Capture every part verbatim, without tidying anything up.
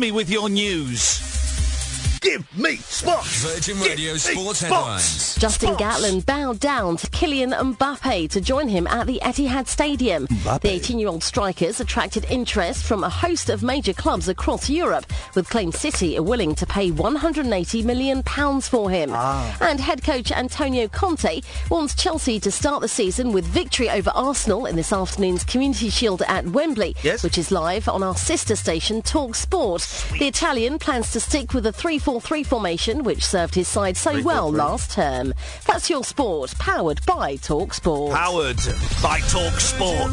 me with your news. Give me sports! Virgin Give Radio me Sports sports. Headlines. Justin Sports. Gatlin bowed down to Kylian Mbappe to join him at the Etihad Stadium. Mbappe. The eighteen-year-old strikers attracted interest from a host of major clubs across Europe, with claimed City are willing to pay one hundred eighty million pounds for him. Ah. And head coach Antonio Conte wants Chelsea to start the season with victory over Arsenal in this afternoon's Community Shield at Wembley, Yes. which is live on our sister station Talk Sport. The Italian plans to stick with the three four three formation, which served his side so well last term. That's your sport, powered by Talk Sport. Powered by Talk Sport.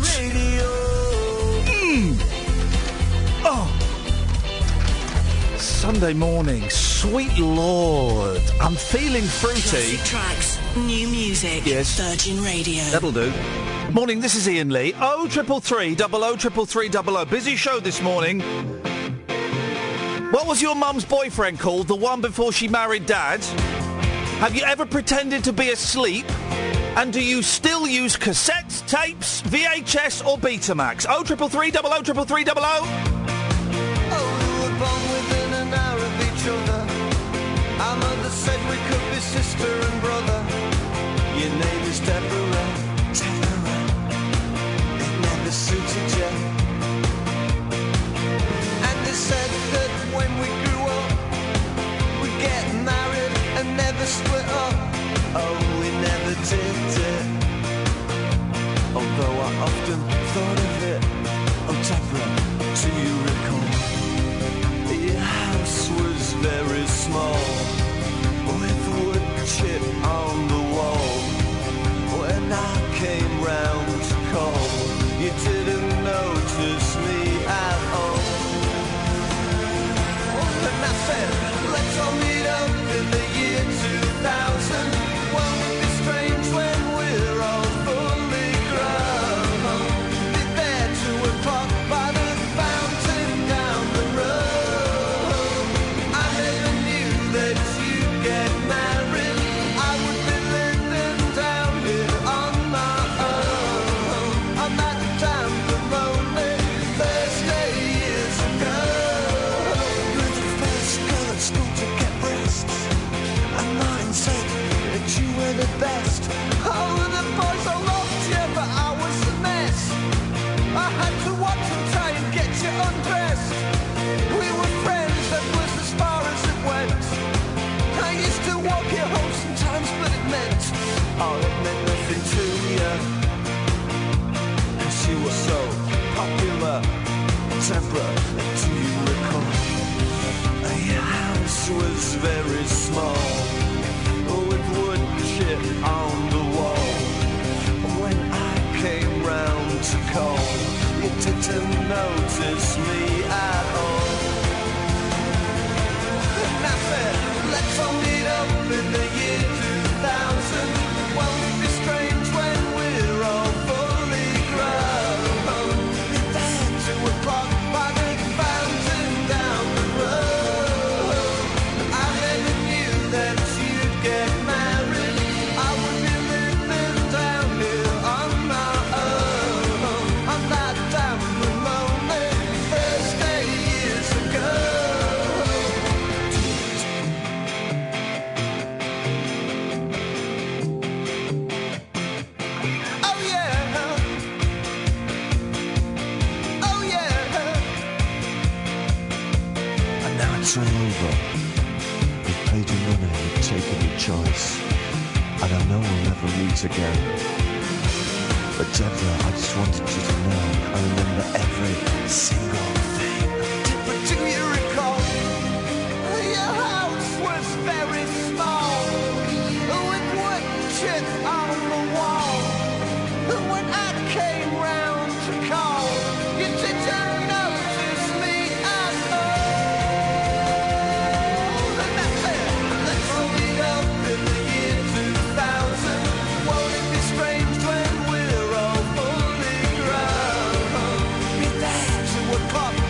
Mm. Oh. Sunday morning, sweet Lord. I'm feeling fruity. Classic tracks, new music. Yes. Virgin Radio. That'll do. Morning, this is Ian Lee. Oh triple three double oh triple three double oh. Busy show this morning. What was your mum's boyfriend called? The one before she married Dad? Have you ever pretended to be asleep? And do you still use cassettes, tapes, V H S or Betamax? Oh triple three double oh triple three double oh. Oh, we were born within an hour of each other. Our mother said we could be sister and brother. Your name is Deborah. Deborah. It never suited you. And they said that when we grew up, we'd get married and never split up. Oh, we never did it. Although I often thought of it. Oh, Deborah, do you recall? Your house was very small, with wood chip on the wall. When I came round to call, you didn't notice me at all. And I said, let's all meet up in the year two thousand. Won't it be strange when we're all fully grown? Be there two o'clock by the fountain down the road. I never knew that you'd get married. I would be living down here on my own. On that damn lonely Thursday years ago. You're the first girl at school to get breasts, and mine said that you were the best. Oh, the boys all loved you, but I was a mess. I had to watch and try and get you undressed. We were friends, that was as far as it went. I used to walk you home sometimes, but it meant, oh, it meant nothing to you. And she was so popular. Deborah, do you recall? Your house was very small, with wood chip on the wall. When I came round to call, you didn't notice me at all. And I said, let's all meet up in the year two thousand. Won't it be strange when we're all fully grown? Be there two o'clock by the fountain down the road. I never knew that you'd get married. I would be living down here on my own. On that damn lonely Thursday years ago. Oh yeah. Oh yeah. And now it's all over. We've paid your money, we've taken your choice, and I know we'll never meet again. But Deborah, I just wanted you to know I remember every single thing. But do you recall? Your house was very small, with wood chip on the wall. When I came round to call, you didn't notice me at all. And that's it. Let's all meet up in the year two thousand. Won't it be strange when we're all fully grown? Be there two o'clock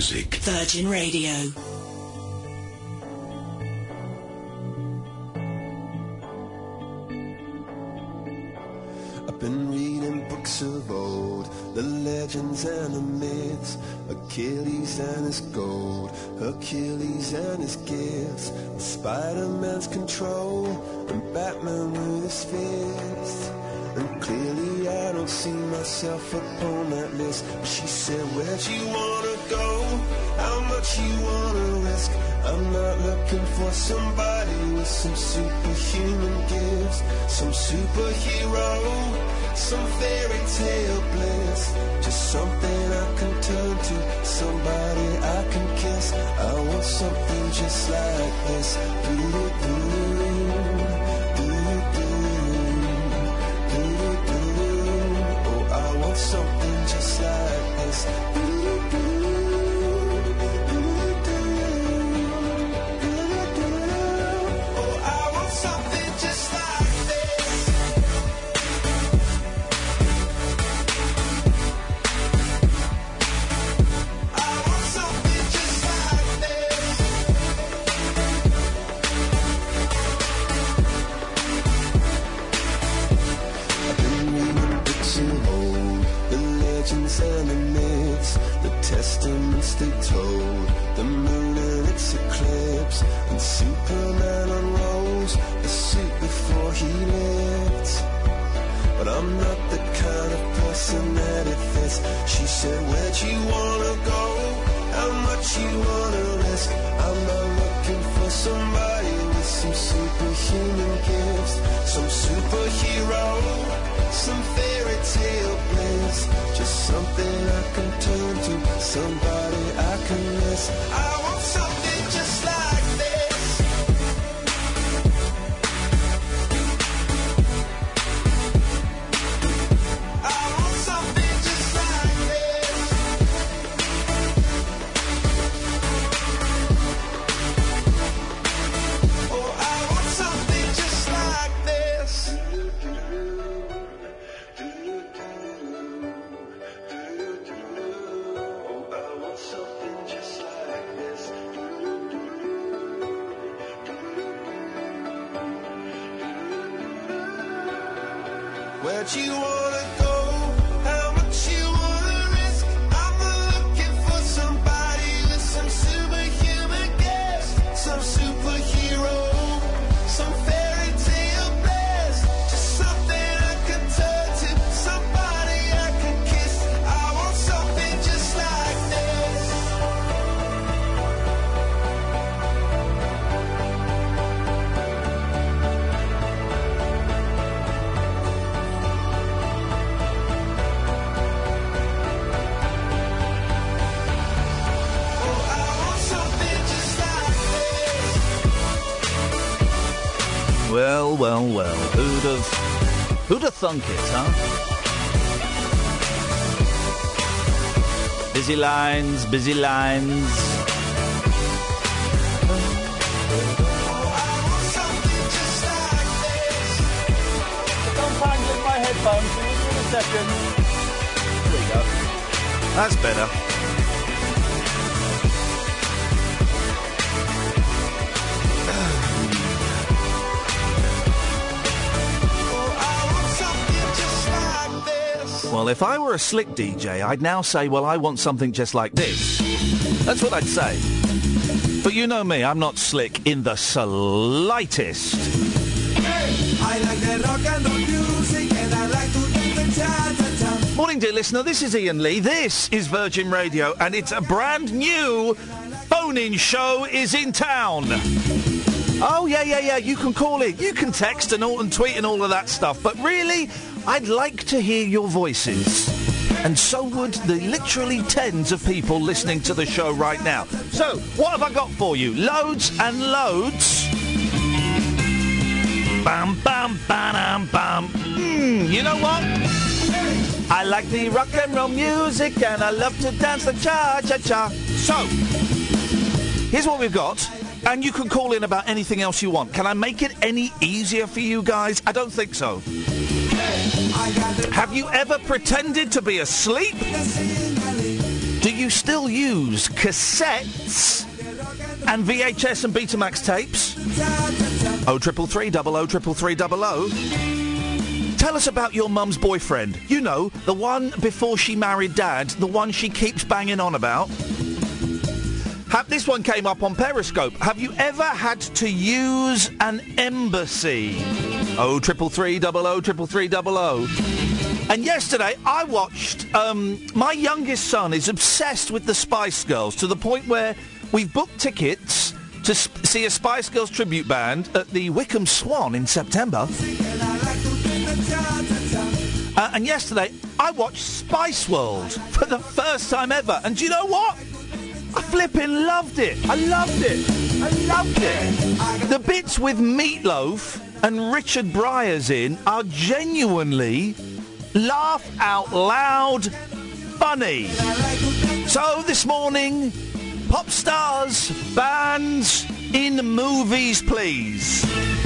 music. Virgin Radio. I've been reading books of old, the legends and the myths, Achilles and his gold, Hercules and his gifts, Spider-Man's control, and Batman with his fist. And clearly I don't see myself upon that list. But she said, where'd you wanna go? How much you wanna risk? I'm not looking for somebody with some superhuman gifts, some superhero, some fairy tale bliss. Just something I can turn to, somebody I can kiss. I want something just like this. Do-do-do. Something just like this. Oh, I want something just like this. I want something just like this. I've been reading books of old, the legends and the myths, the testaments they told, the moon and its eclipse, and Superman unrolls the suit before he lived. But I'm not the kind of person that it fits. She said, where'd you wanna go? How much you wanna risk? I'm not looking for somebody with some superhuman gifts, some superhero, some fairy tale bliss. Just something I can turn to, somebody I can miss. I want something just like this. I want something just like this. Oh, I want something just like this. Where'd you wanna go? How much you wanna risk? I'm not looking for somebody with some superhuman gifts, some superhero, some fairy tale bliss. Just something I can turn to, somebody I can kiss. I want something just like this. Well, well, well. Who'd have, who'd have thunk it, huh? Busy lines, busy lines. Don't tangle my headphones. Give me a second. There we go. That's better. Well, if I were a slick D J, I'd now say, well, I want something just like this. That's what I'd say. But you know me, I'm not slick in the slightest. Hey, I like the rock and roll music and I like to dance the cha-cha-cha. Morning, dear listener, this is Ian Lee. This is Virgin Radio, and it's a brand new phone-in show is in town. Oh, yeah, yeah, yeah, you can call in. You can text and, all, and tweet and all of that stuff. But really, I'd like to hear your voices. And so would the literally tens of people listening to the show right now. So, what have I got for you? Loads and loads. Bam, bam, bam, bam. Mm, you know what? I like the rock and roll music and I love to dance the cha-cha-cha. So, here's what we've got. And you can call in about anything else you want. Can I make it any easier for you guys? I don't think so. Have you ever pretended to be asleep? Do you still use cassettes and V H S and Betamax tapes? oh triple three double oh triple three double oh. Tell us about your mum's boyfriend. You know, the one before she married Dad, the one she keeps banging on about. Ha- this one came up on Periscope. Have you ever had to use an embassy? oh triple three double oh triple three double oh. And yesterday I watched, um, my youngest son is obsessed with the Spice Girls to the point where we've booked tickets to sp- see a Spice Girls tribute band at the Wickham Swan in September. Uh, and yesterday I watched Spice World for the first time ever. And do you know what? I flipping loved it. I loved it. I loved it. The bits with Meatloaf and Richard Bryars in are genuinely laugh out loud funny. So this morning, pop stars, bands in movies, please.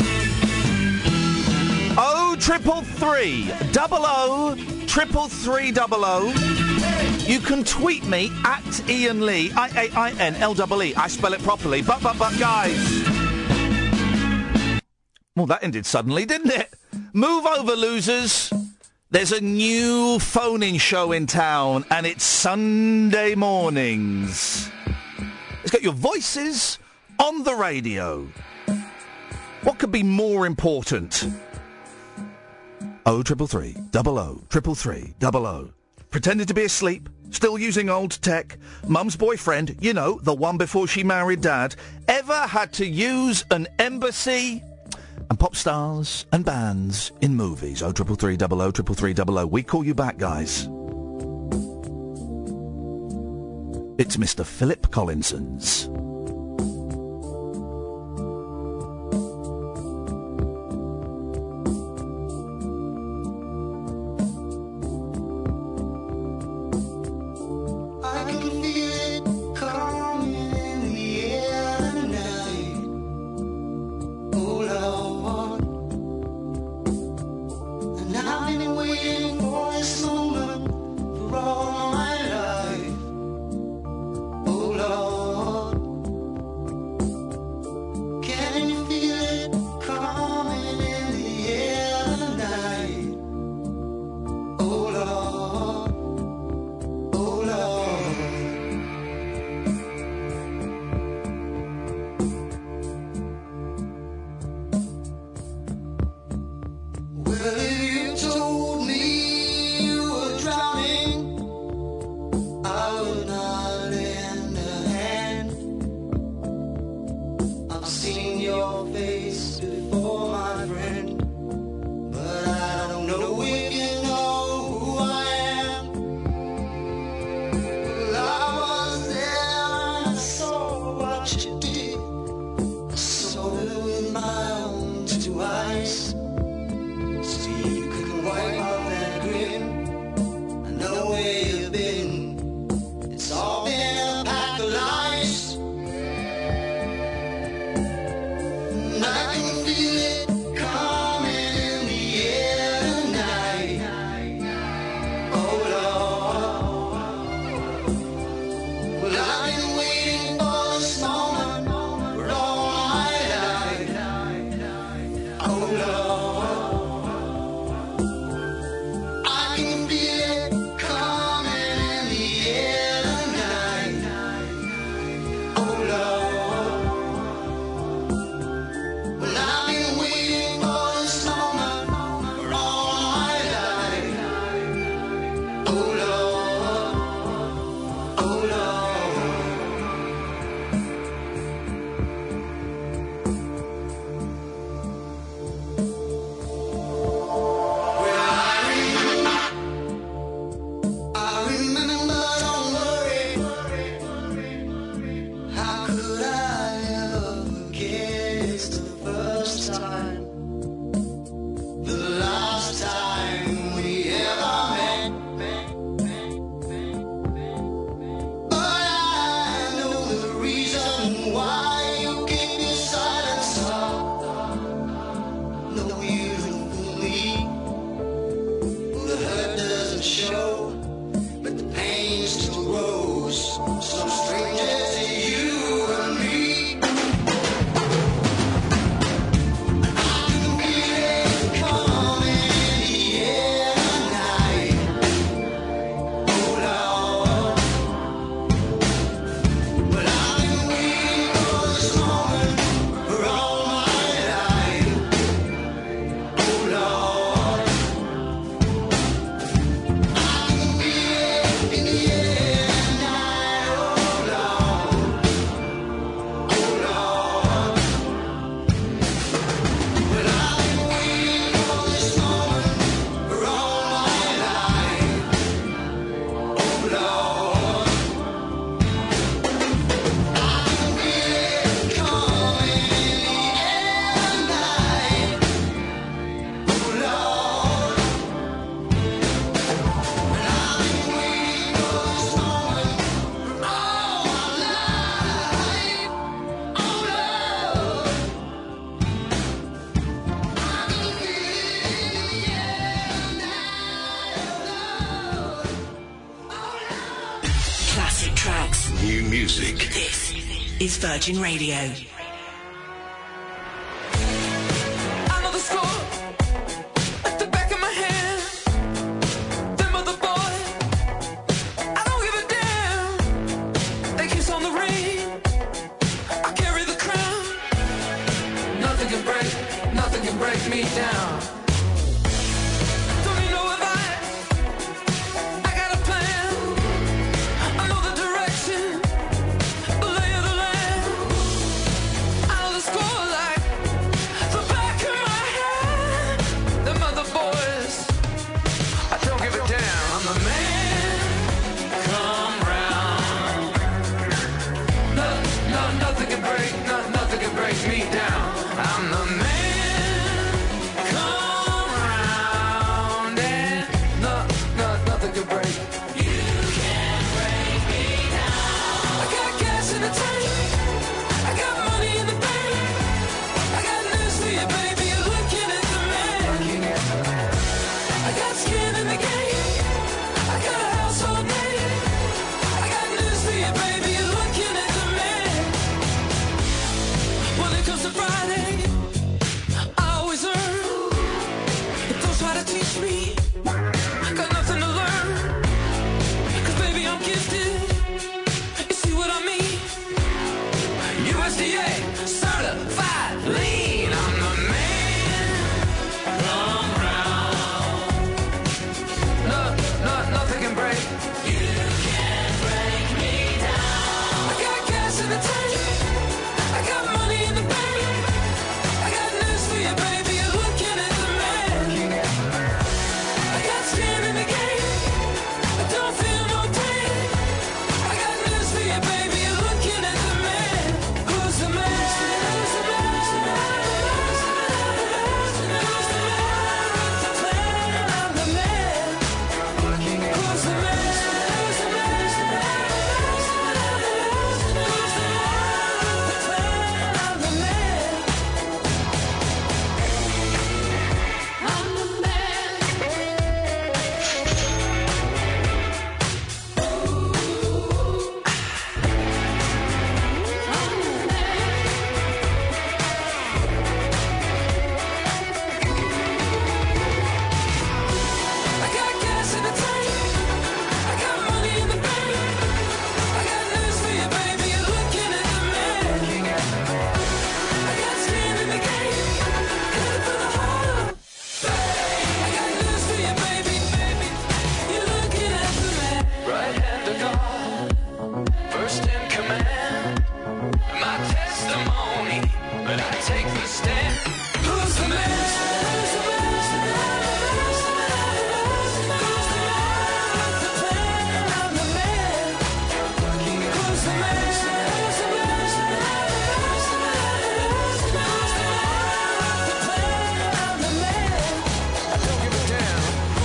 Oh triple three double oh triple three double oh. You can tweet me at Ian Lee, I A I N L E E. I spell it properly. But, but, but, guys. Well, that ended suddenly, didn't it? Move over, losers. There's a new phone-in show in town, and it's Sunday mornings. Let's get your voices on the radio. What could be more important? oh triple three double oh triple three double oh. Pretended to be asleep, still using old tech. Mum's boyfriend, you know, the one before she married Dad, ever had to use an embassy? And pop stars and bands in movies. oh triple three double oh triple three double oh. We call you back, guys. It's Mister Philip Collinson's. All my life, oh Lord. music. This is Virgin Radio. I know the score at the back of my hand. Them other boys, I don't give a damn. They kiss on the ring. I carry the crown. Nothing can break, nothing can break me down. Don't need no advice. I got a plan. I know the direction, the lay of the land. I know the score like the back of my hand. Them other boys, I don't give a damn. I'm the man. Come round. No, no, nothing can break, no, nothing can break me down. I'm the man. Come round and no, no, nothing can break. You can't break me down. I got gas in the tank. I got money in the bank. I got news for you, baby. You're looking at the man. I got skin in the game. I got a household name. I got news for you, baby. You're looking at the man. When it comes to Friday, I always earn. But don't try to teach me. I got nothing to learn. Cause baby, I'm gifted. You see what I mean? U S D A certified lean. I'm the man. Come round. No, no, nothing can break. You can't break me down. I got gas in the tank. I got money in the bank. I got news for you, baby. You're looking at the man. I got skin in the game. I don't feel no pain. I got news for you, baby. You're looking at the man. Who's the man? Who's the man? Who's the man? Who's the man with the plan? I'm the man. Who's the man? Who's the man? Who's the man? Who's the man with the plan? I'm the man. I'm the man. I got gas in the tank. I got money in the bank. I got news for you, baby. You're looking at the man. I got skin in the game. Headed for the hole. I got news for you, baby, baby. You're looking at the man. Right hand to God, first in command. My testimony, but I take the stand. Who's the man? Who's the man? Who's the man? Who's the man with the plan? I'm the man. Who's the man? Who's the man? Who's the man? Who's the man with the plan? I'm the man. I don't give a damn.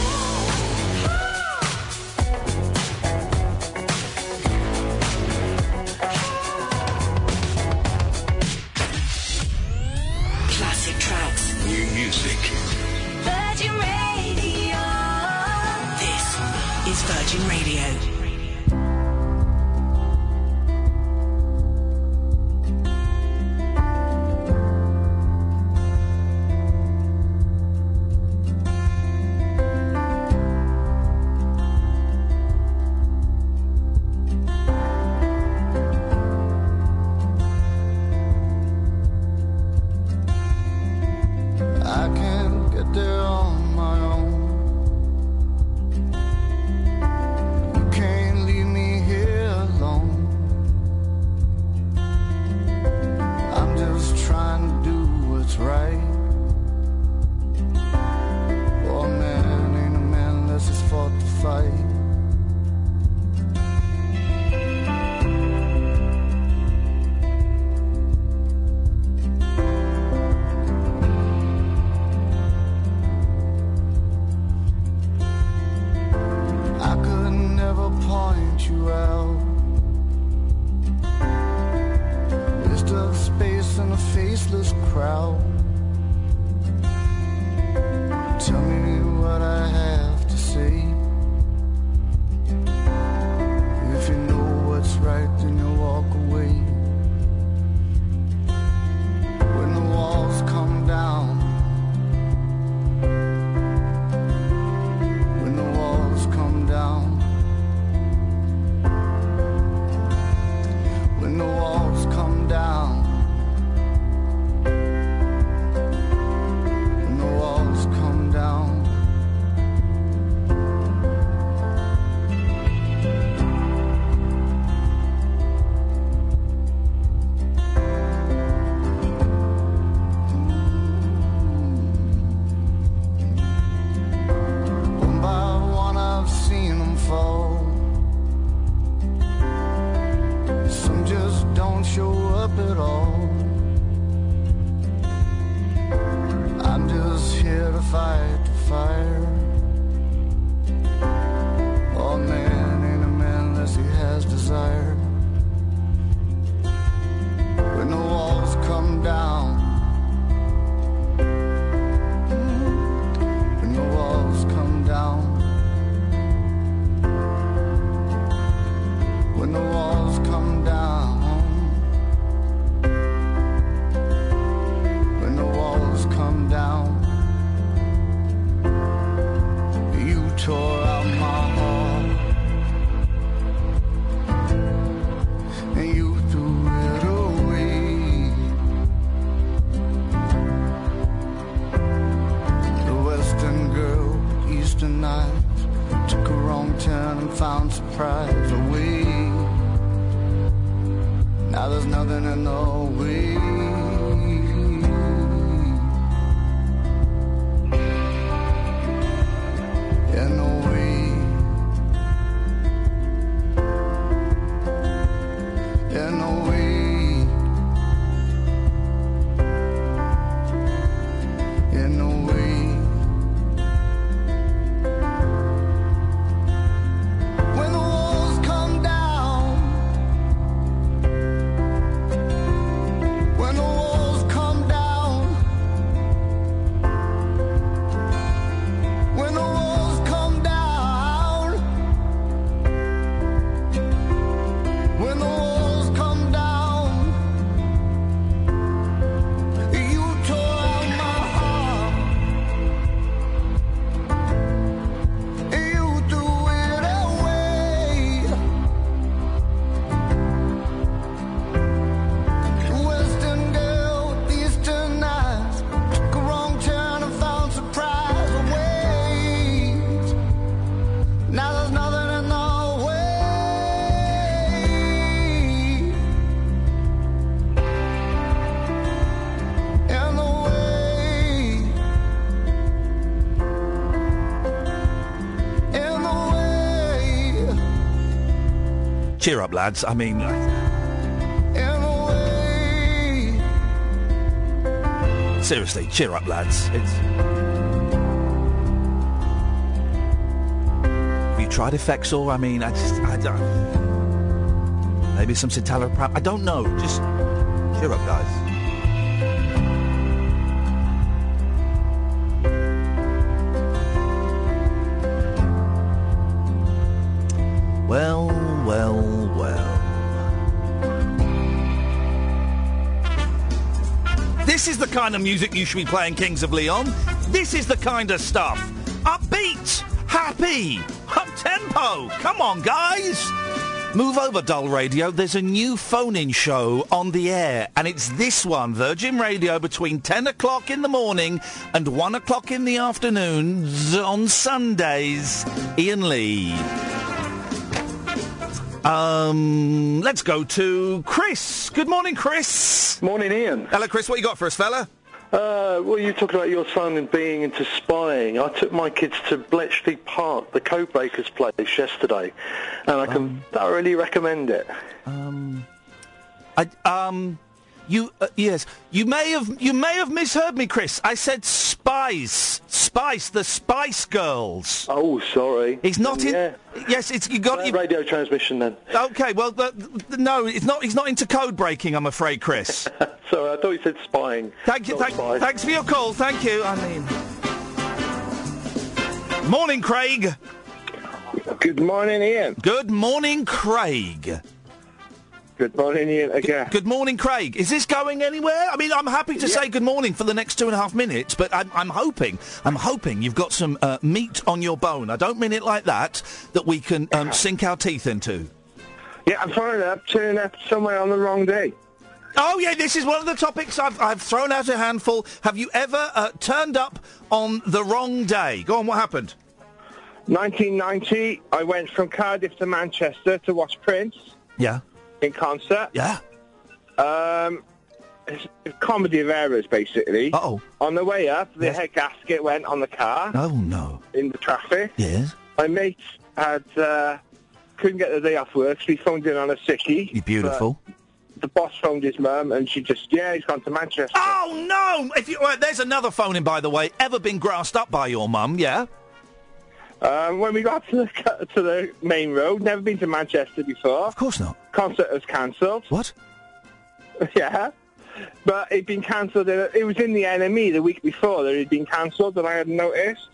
Classic tracks. New music. Virgin Radio. This is Virgin Radio. I can't get there on my own. You can't leave me here alone. I'm just trying to do what's right. Oh, a man ain't a man unless he's fought to fight. I could never point you out. Waste of space in a faceless crowd. Tell me what I have to say. If you know what's right, then you're down. You tore out my heart, and you threw it away. The western girl, eastern night, took a wrong turn and found surprise away. Now there's nothing in the way. In the way. In the way. In the way. When the walls come down, when the walls come down, when the walls come down, when the walls come down, you tore out my heart, you threw it away. Western girl with eastern eyes took a wrong turn and found surprise awaits. Now there's nothing in the way. In the way. In the way. Cheer up, lads. I mean, In the way. seriously, cheer up, lads. It's... Have you tried Effexor? I mean, I just, I don't... Maybe some citalopram. I don't know. Just cheer up, guys. Well, well, well. This is the kind of music you should be playing, Kings of Leon. This is the kind of stuff. Upbeat, happy, up-tempo. Come on, guys. Move over, Dull Radio. There's a new phone-in show on the air, and it's this one, Virgin Radio, between ten o'clock in the morning and one o'clock in the afternoon on Sundays. Ian Lee. Um, let's go to Chris. Good morning, Chris. Morning, Ian. Hello, Chris. What you got for us, fella? Uh, well, you talked about your son and being into spying. I took my kids to Bletchley Park, the Codebreakers place, yesterday, and I can Um. thoroughly recommend it. Um, I, um, you, uh, yes, you may have, you may have misheard me, Chris. I said Spice, Spice, the Spice Girls. Oh, sorry. He's not in. Yeah. Yes, it's you got. Uh, You, radio transmission, then. okay, well, the, the, no, it's not. He's not into code breaking, I'm afraid, Chris. Sorry, I thought you said spying. Thank you. Not Thank, spy. thanks for your call. Thank you. I mean, morning, Craig. Good morning, Ian. Good morning, Craig. Good morning, Ian. Again. Good morning, Craig. Is this going anywhere? I mean, I'm happy to Yeah. say good morning for the next two and a half minutes, but I'm, I'm hoping, I'm hoping you've got some uh, meat on your bone. I don't mean it like that, that we can um, sink our teeth into. Yeah, I'm following up, turning up somewhere on the wrong day. Oh, yeah, this is one of the topics I've, I've thrown out a handful. Have you ever uh, turned up on the wrong day? Go on, what happened? nineteen ninety, I went from Cardiff to Manchester to watch Prince Yeah. in concert. Yeah. Um, it's a comedy of errors, basically. Uh-oh. On the way up, the Yes. head gasket went on the car Oh, no. in the traffic. Yes. My mate had uh, couldn't get the day off work, so he phoned in on a sickie. You're beautiful. But the boss phoned his mum, and she just, yeah, he's gone to Manchester. Oh, no! If you, well, there's another phone in, by the way. Ever been grassed up by your mum, yeah? Um, when we got to the to the main road, never been to Manchester before. Of course not. Concert was cancelled. What? Yeah, but it'd been cancelled. in- It was in the N M E the week before that it had been cancelled, and I hadn't noticed.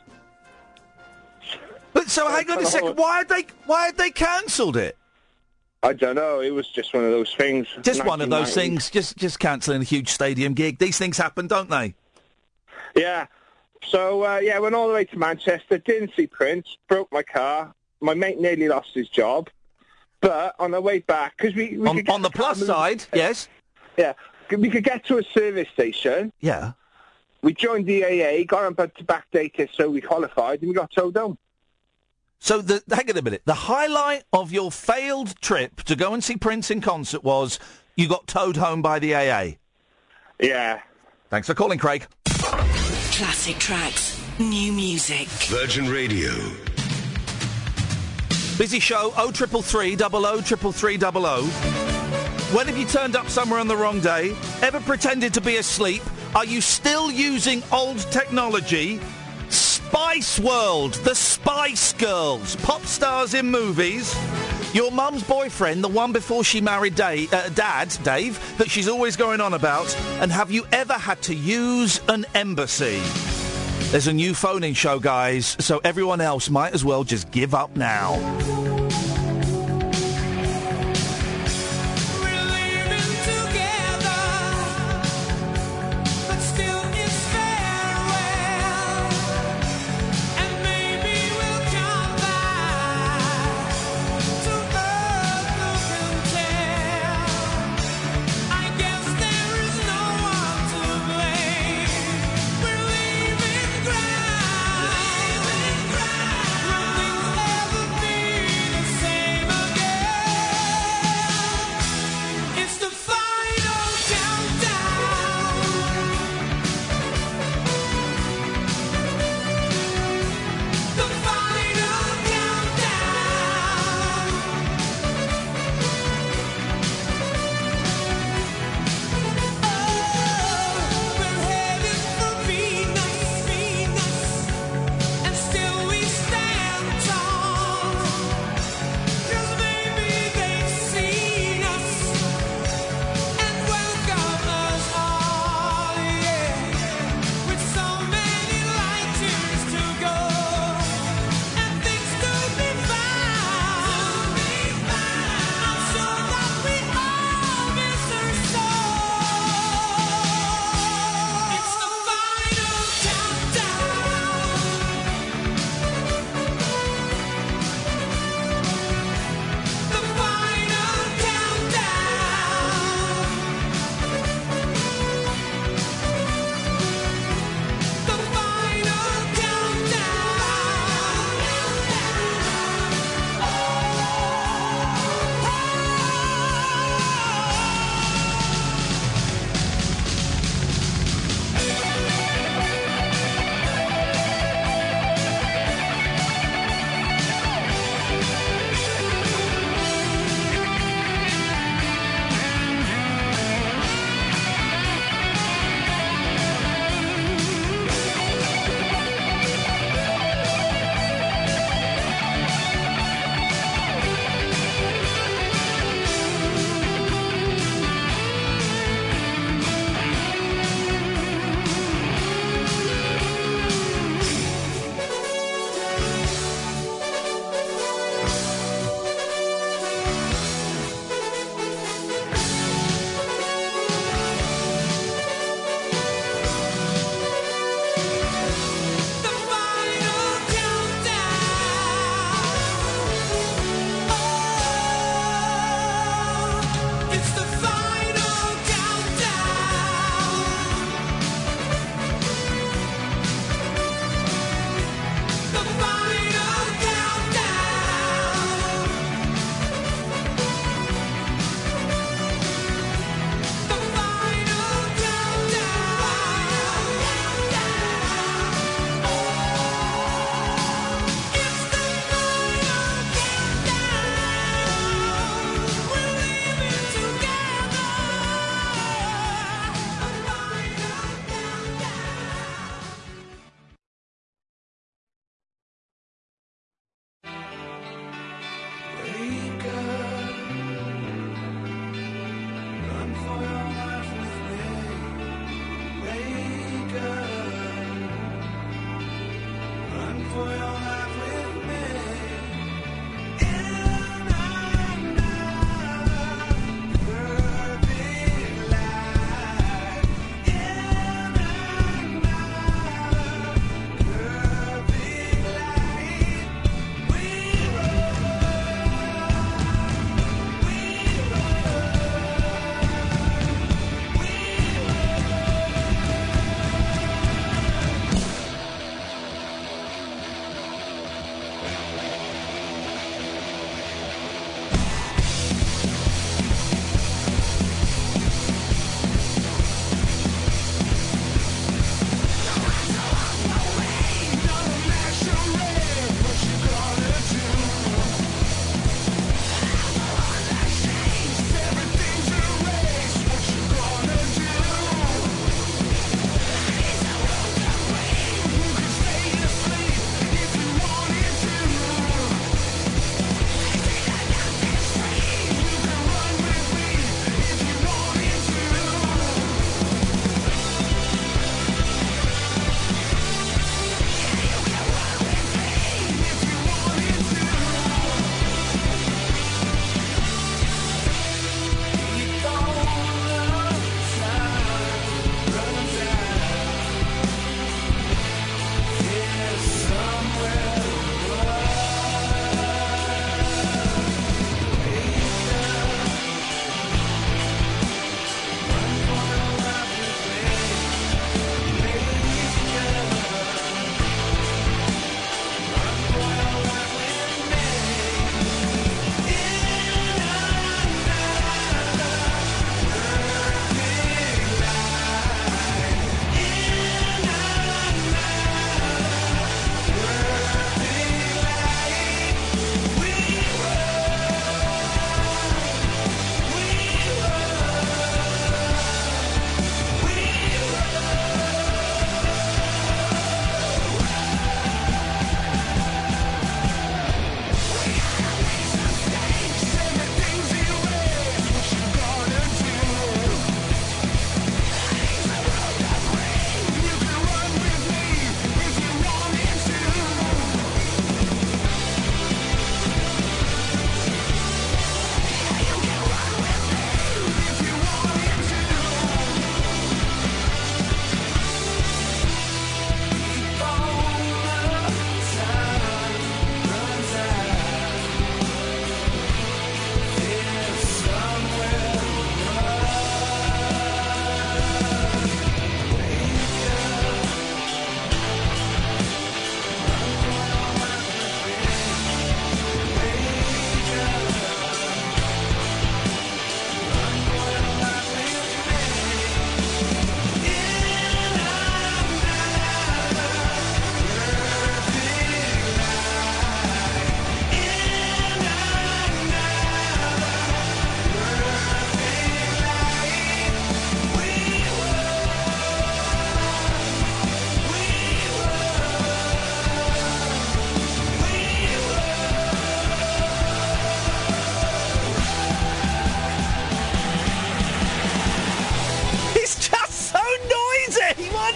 But so hang on a second. Why had they? Why had they cancelled it? I don't know. It was just one of those things. Just one of those nineteen ninety. things. Just just cancelling a huge stadium gig. These things happen, don't they? Yeah. So, uh, yeah, went all the way to Manchester, didn't see Prince, broke my car. My mate nearly lost his job. But on the way back, because we... we On, could get on the plus car- side, yes. Yeah. We could get to a service station. Yeah. We joined the A A, got on to backdate it so we qualified, and we got towed home. So, the, hang on a minute. The highlight of your failed trip to go and see Prince in concert was you got towed home by the A A. Yeah. Thanks for calling, Craig. Classic tracks, new music. Virgin Radio. Busy show, oh triple three, double oh, triple three, double oh. When have you turned up somewhere on the wrong day? Ever pretended to be asleep? Are you still using old technology? Spice World, the Spice Girls, pop stars in movies. Your mum's boyfriend, the one before she married Dave, uh, Dad, Dave, that she's always going on about. And have you ever had to use an embassy? There's a new phone-in show, guys, so everyone else might as well just give up now.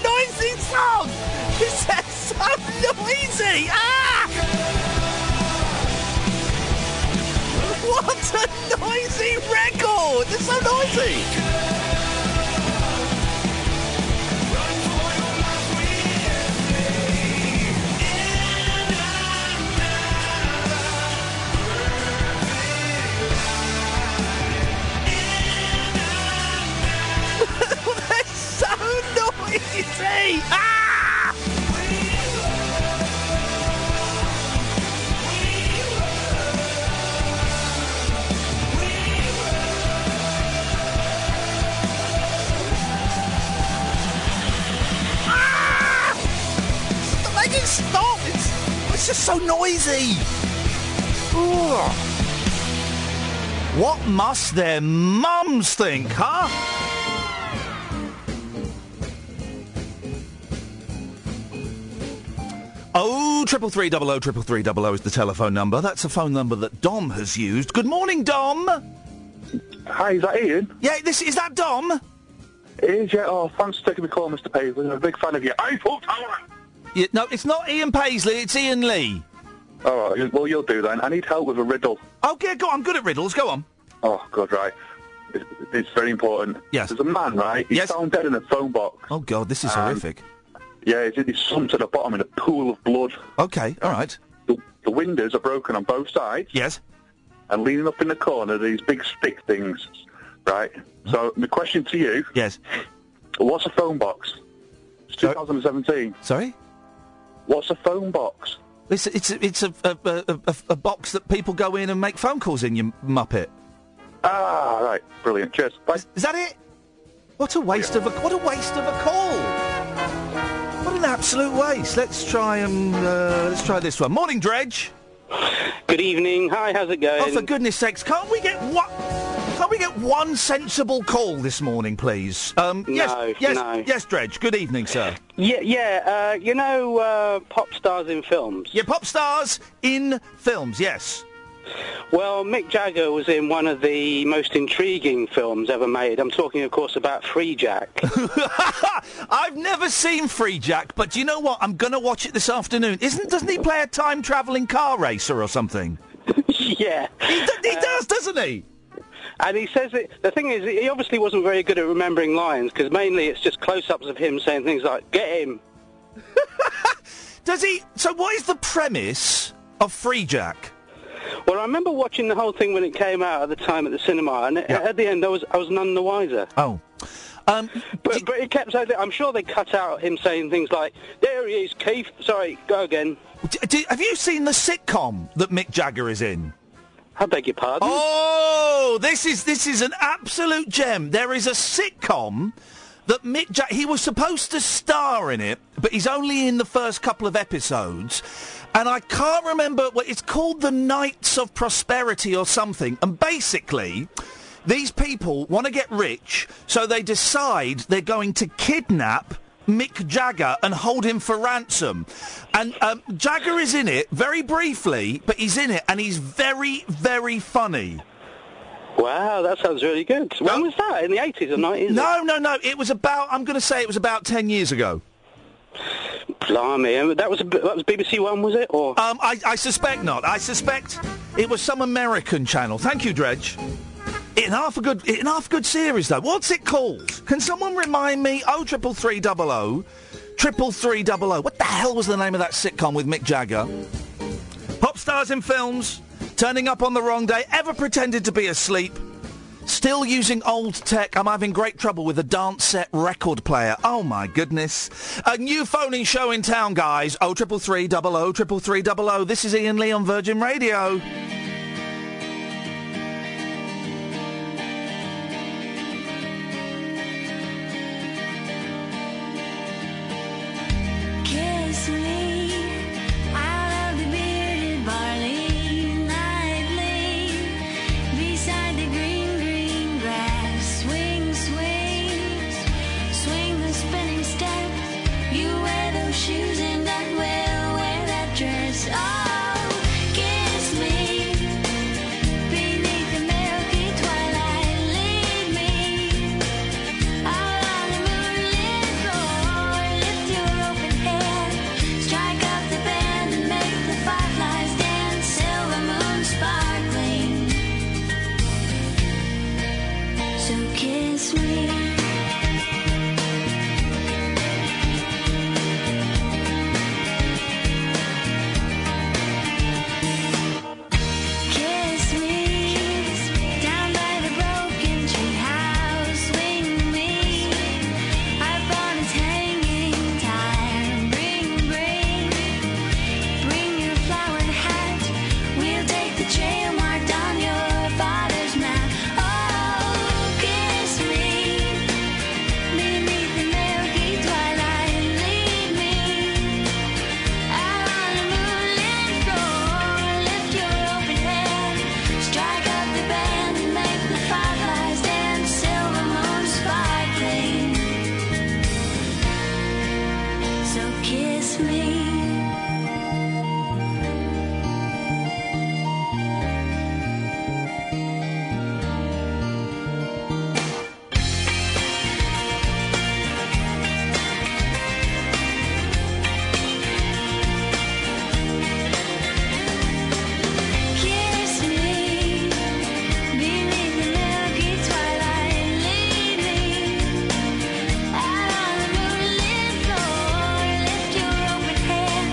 noisy song! This is so noisy! Ah! What a noisy record! It's so noisy! Noisy! Ah! Ah! Make it stop! It's, it's just so noisy. Ugh. What must their mums think, huh? Oh, triple three double oh, triple three double oh is the telephone number. That's a phone number that Dom has used. Good morning, Dom. Hi, is that Ian? Yeah, this is that Dom? It is, yeah. Oh, thanks for taking me call, Mister Paisley. I'm a big fan of you. Eiffel Tower! Yeah, no, it's not Ian Paisley, it's Ian Lee. All right, well, you'll do then. I need help with a riddle. Okay, go on. I'm good at riddles. Go on. Oh, good, right. It's, it's very important. Yes. There's a man, right? He's Yes. found dead in a phone box. Oh, God, this is Um, horrific. Yeah, his, his son's at the bottom in a pool of blood. Okay, all right. The, the windows are broken on both sides. Yes. And leaning up in the corner are these big stick things, right? So, the question to you... Yes. What's a phone box? It's So- twenty seventeen. Sorry? What's a phone box? It's, it's, it's a, a, a, a, a box that people go in and make phone calls in, you muppet. Ah, right. Brilliant. Cheers. Bye. Is that it? What a waste of a... What a waste of a call! What an absolute waste. Let's try and... Uh, let's try this one. Morning, Dredge. Good evening. Hi, how's it going? Oh, for goodness sakes, can't we get one... Can't we get one sensible call this morning, please? Um, yes, No, yes, no. yes, Dredge. Good evening, sir. Yeah, yeah. Uh, you know, uh, pop stars in films. Yeah, pop stars in films, yes. Well, Mick Jagger was in one of the most intriguing films ever made. I'm talking, of course, about Free Jack. I've never seen Free Jack, but do you know what? I'm going to watch it this afternoon. Isn't? Doesn't he play a time-travelling car racer or something? Yeah. He, d- he does, doesn't he? And he says it. The thing is, he obviously wasn't very good at remembering lines because mainly it's just close-ups of him saying things like "Get him." Does he? So, what is the premise of Free Jack? Well, I remember watching the whole thing when it came out at the time at the cinema, and Yeah. at the end, I was I was none the wiser. Oh, um, But, but it kept saying. I'm sure they cut out him saying things like, "There he is, Keith." Sorry, go again. d- d- have you seen the sitcom that Mick Jagger is in? I beg your pardon. Oh, this is this is an absolute gem. There is a sitcom that Mick Jagger... He was supposed to star in it, but he's only in the first couple of episodes. And I can't remember... what it's called The Knights of Prosperity or something. And basically, these people want to get rich, so they decide they're going to kidnap Mick Jagger and hold him for ransom. And um, Jagger is in it, very briefly, but he's in it, and he's very, very funny. Wow, that sounds really good. When was that? In the eighties or nineties? No, no, no, it was about, I'm going to say it was about ten years ago. Blimey, that was a, that was B B C One, was it? Or Um, I, I suspect not. I suspect it was some American channel. Thank you, Dredge. In half a good, in half a good series though. What's it called? Can someone remind me? Oh, triple three double oh, triple three double oh. What the hell was the name of that sitcom with Mick Jagger? Pop stars in films, turning up on the wrong day, ever pretended to be asleep, still using old tech. I'm having great trouble with a dance set record player. Oh my goodness! A new phoning show in town, guys. Oh, triple three double oh, triple three double oh. This is Ian Lee on Virgin Radio. Kiss me out of the bearded barley nightly, beside the green, green grass. Swing, swing, swing the spinning step. You wear those shoes and I will wear that dress. Oh, kiss me beneath the milky twilight. Lead me out on the moonlit floor. kiss me. Kiss me beneath the milky twilight. Lead me out on the moonlit floor. Lift your open hair,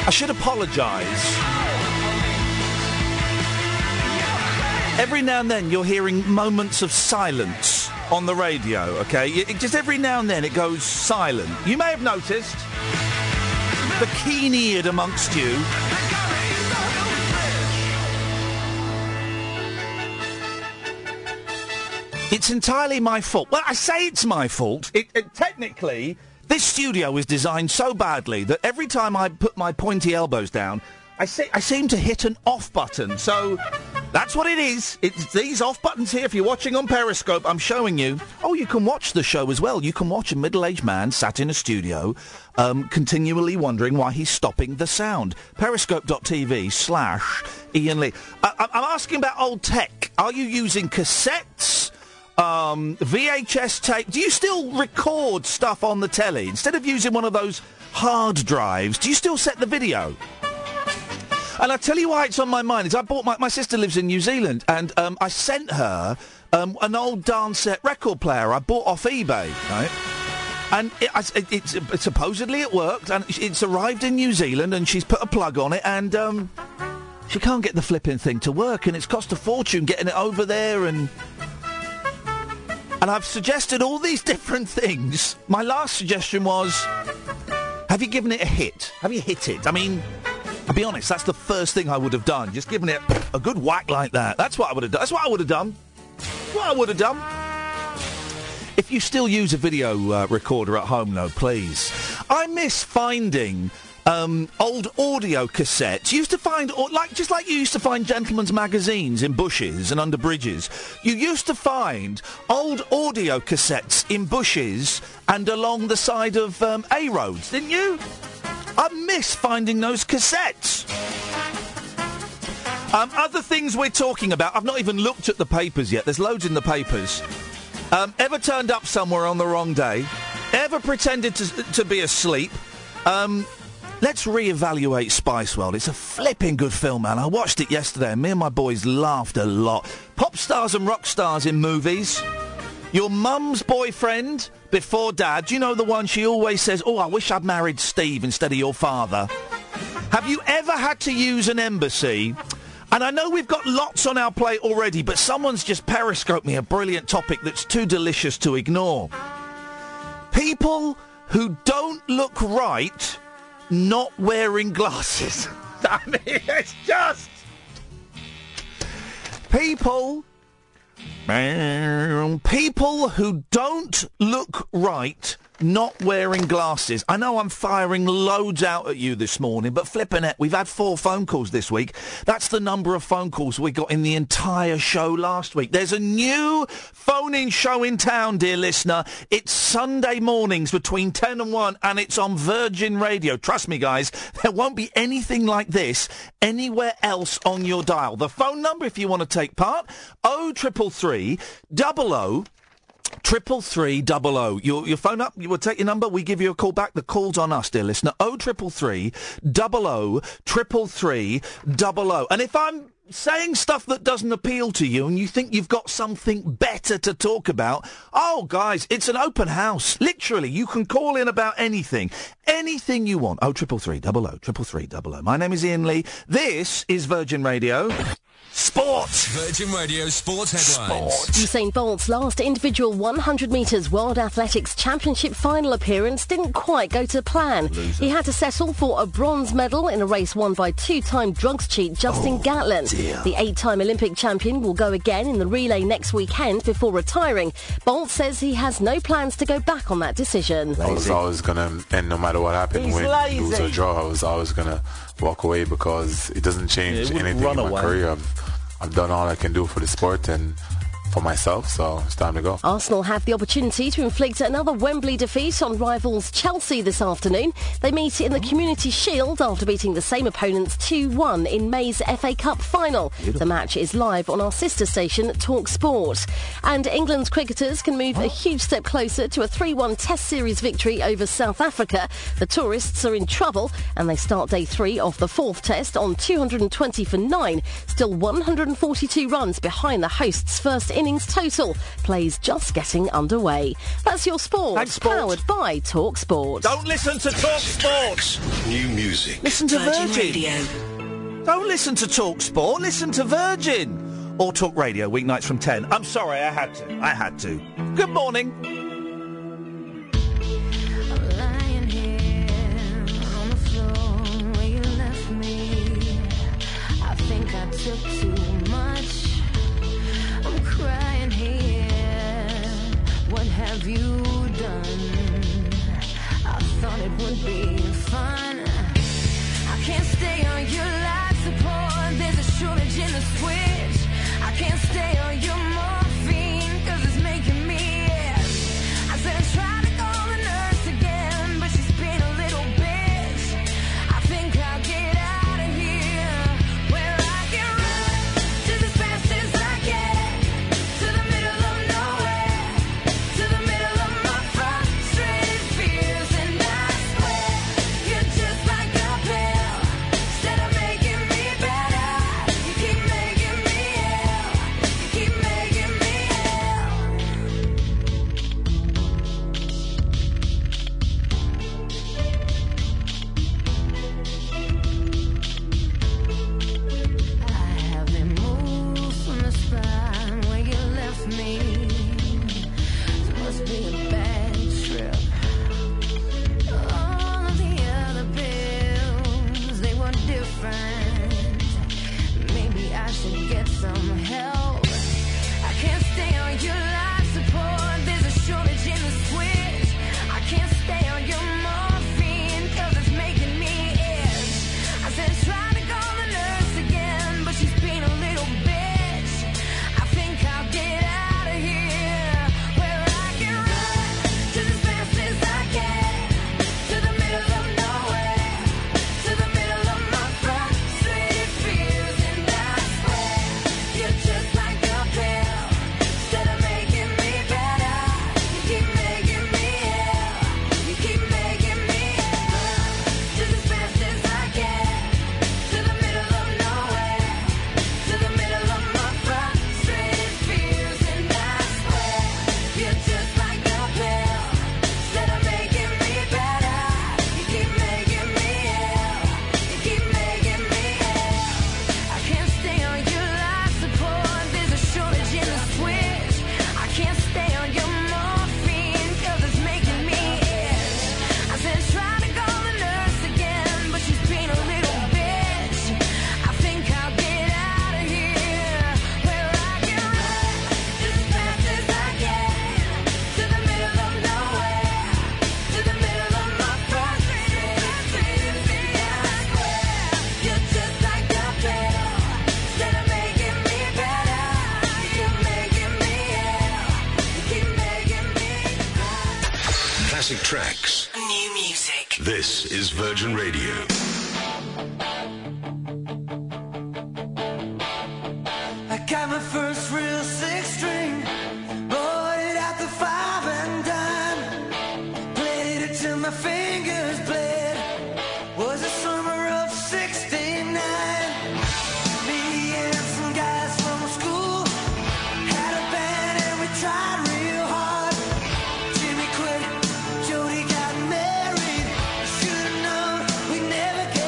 I should apologise. Every now and then you're hearing moments of silence on the radio, OK? It, just every now and then it goes silent. You may have noticed, the keen-eared amongst you. It's entirely my fault. Well, I say it's my fault. It, it, technically, this studio is designed so badly that every time I put my pointy elbows down, I, se- I seem to hit an off button. So that's what it is. It's these off buttons here. If you're watching on Periscope, I'm showing you. Oh, you can watch the show as well. You can watch a middle-aged man sat in a studio um, continually wondering why he's stopping the sound. Periscope.tv slash Ian Lee. I- I- I'm asking about old tech. Are you using cassettes? Um, V H S tape? Do you still record stuff on the telly? Instead of using one of those hard drives, do you still set the video? And I'll tell you why it's on my mind. Is I bought my, my sister lives in New Zealand, and um, I sent her um, an old dance set record player I bought off eBay, right? And it, it, it's, it, supposedly it worked, and it's arrived in New Zealand, and she's put a plug on it, and um, she can't get the flipping thing to work, and it's cost a fortune getting it over there, and... And I've suggested all these different things. My last suggestion was, have you given it a hit? Have you hit it? I mean, I'll be honest, that's the first thing I would have done. Just given it a good whack like that. That's what I would have done. That's what I would have done. What I would have done. If you still use a video uh, recorder at home, though, please. I miss finding... Um, old audio cassettes. You used to find, or like just like you used to find gentlemen's magazines in bushes and under bridges. You used to find old audio cassettes in bushes and along the side of um, A roads, didn't you? I miss finding those cassettes. Um, other things we're talking about. I've not even looked at the papers yet. There's loads in the papers. Um, ever turned up somewhere on the wrong day? Ever pretended to to be asleep? Um. Let's re-evaluate Spice World. It's a flipping good film, man. I watched it yesterday and me and my boys laughed a lot. Pop stars and rock stars in movies. Your mum's boyfriend before dad. You know the one she always says, oh, I wish I'd married Steve instead of your father. Have you ever had to use an embassy? And I know we've got lots on our plate already, but someone's just periscoped me a brilliant topic that's too delicious to ignore. People who don't look right... not wearing glasses. I mean, it's just... People... People who don't look right not wearing glasses. I know I'm firing loads out at you this morning, but flippin' it, we've had four phone calls this week. That's the number of phone calls we got in the entire show last week. There's a new phone-in show in town, dear listener. It's Sunday mornings between ten and one, and it's on Virgin Radio. Trust me, guys, there won't be anything like this anywhere else on your dial. The phone number, if you want to take part, oh triple three double oh Triple three double O. Your your phone up. You will take your number. We give you a call back. The call's on us, dear listener. O triple three double O triple three double O. And if I'm saying stuff that doesn't appeal to you and you think you've got something better to talk about, oh guys, it's an open house. Literally, you can call in about anything, anything you want. O triple three double O triple three double O. My name is Ian Lee. This is Virgin Radio. Sports. Virgin Radio Sports Headlines. Sport. Usain Bolt's last individual one hundred metres World Athletics Championship final appearance didn't quite go to plan. Loser. He had to settle for a bronze medal in a race won by two-time drugs cheat Justin Oh, Gatlin. dear. The eight-time Olympic champion will go again in the relay next weekend before retiring. Bolt says he has no plans to go back on that decision. I was always going to end no matter what happened, He's win, lazy. lose or draw. I was always going to walk away because it doesn't change Yeah, it wouldn't anything run in my away. career. I've, I've done all I can do for the sport and for myself, so it's time to go. Arsenal have the opportunity to inflict another Wembley defeat on rivals Chelsea this afternoon. They meet in the Community Shield after beating the same opponents two one in May's F A Cup final. Beautiful. The match is live on our sister station, Talk Sport. And England's cricketers can move a huge step closer to a three one Test Series victory over South Africa. The tourists are in trouble and they start day three of the fourth Test on two hundred twenty for nine, still one hundred forty-two runs behind the hosts' first innings. innings total. Play's just getting underway. That's your sport. Thanks, Sport. Powered by Talk Sport. Don't listen to Talk Sport. New music. Listen to Virgin Virgin. Radio. Don't listen to Talk Sport. Listen to Virgin. Or Talk Radio, weeknights from ten. I'm sorry, I had to. I had to. Good morning. I'm lying here on the floor where you left me. I think I took too much. I'm crying here. What have you done? I thought it would be fun. I can't stay on your life support. There's a shortage in the switch. I can't stay on your morphine 'cause it's making me ill. I said I tried to call the nurse again, but she's been a little bitch. I think I'll get out of here where I can run just as fast as I can to the middle of nowhere, to the middle of my frustrated fears. And I swear you're just like a pill. Instead of making me better, you keep making me ill. You keep making me ill. I have been moved from the spot where you left me. It must be a bad trip. All of the other pills, they were different. Maybe I should get some help. I can't stay on your life support. There's a shortage in the switch. I can't stay on your morphine 'cause it's making me itch. I said try to call the nurse again, but she's been a little bitch. I think I'll get out of here where I can run just as fast as I can to the middle of nowhere, to the middle of my frustrated fears. And I swear you're just like a pill. Instead of making me better, you keep making me ill. You keep making me ill. Just as fast as I can to the middle of nowhere, to the middle of my frustrated fears. And I swear you're just like a pill. Instead of making me better, you keep making me ill. You keep making me ill. I can't stay on your life support. There's a shortage in the switch. I can't stay on your morphine 'cause it's making me itch. I said try to call the nurse again, but she's been a little bitch. I think I'll get out of here where I can run just as fast as I can to the middle of nowhere, to the middle of my frustrated fears. And I swear you're just like a pill. Instead of making me better, you keep making me ill. You keep making me Classic tracks. New music. This is Virgin Radio. I got my first real six string, bought it at the five and dime, played it till my fingers bled. Was the summer of sixty-nine. Me and some guys from school had a band and we tried real hard. Jimmy quit, Jody got married. Should've known we never get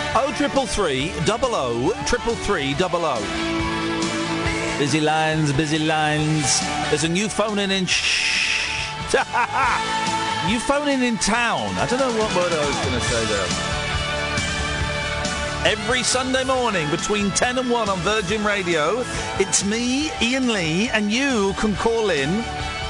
Oh triple three double oh triple three double oh. Busy lines, busy lines. There's a new phone in in. Shh. New phone in in town. I don't know what word I was going to say there. Every Sunday morning between ten and one on Virgin Radio, it's me, Ian Lee, and you can call in.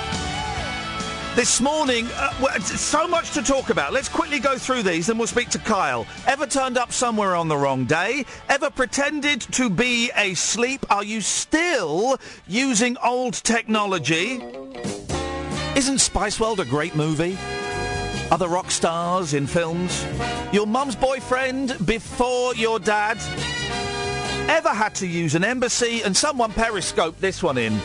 This morning, uh, well, so much to talk about. Let's quickly go through these and we'll speak to Kyle. Ever turned up somewhere on the wrong day? Ever pretended to be asleep? Are you still using old technology? Isn't Spice World a great movie? Other rock stars in films? Your mum's boyfriend before your dad? Ever had to use an embassy? And someone periscoped this one in.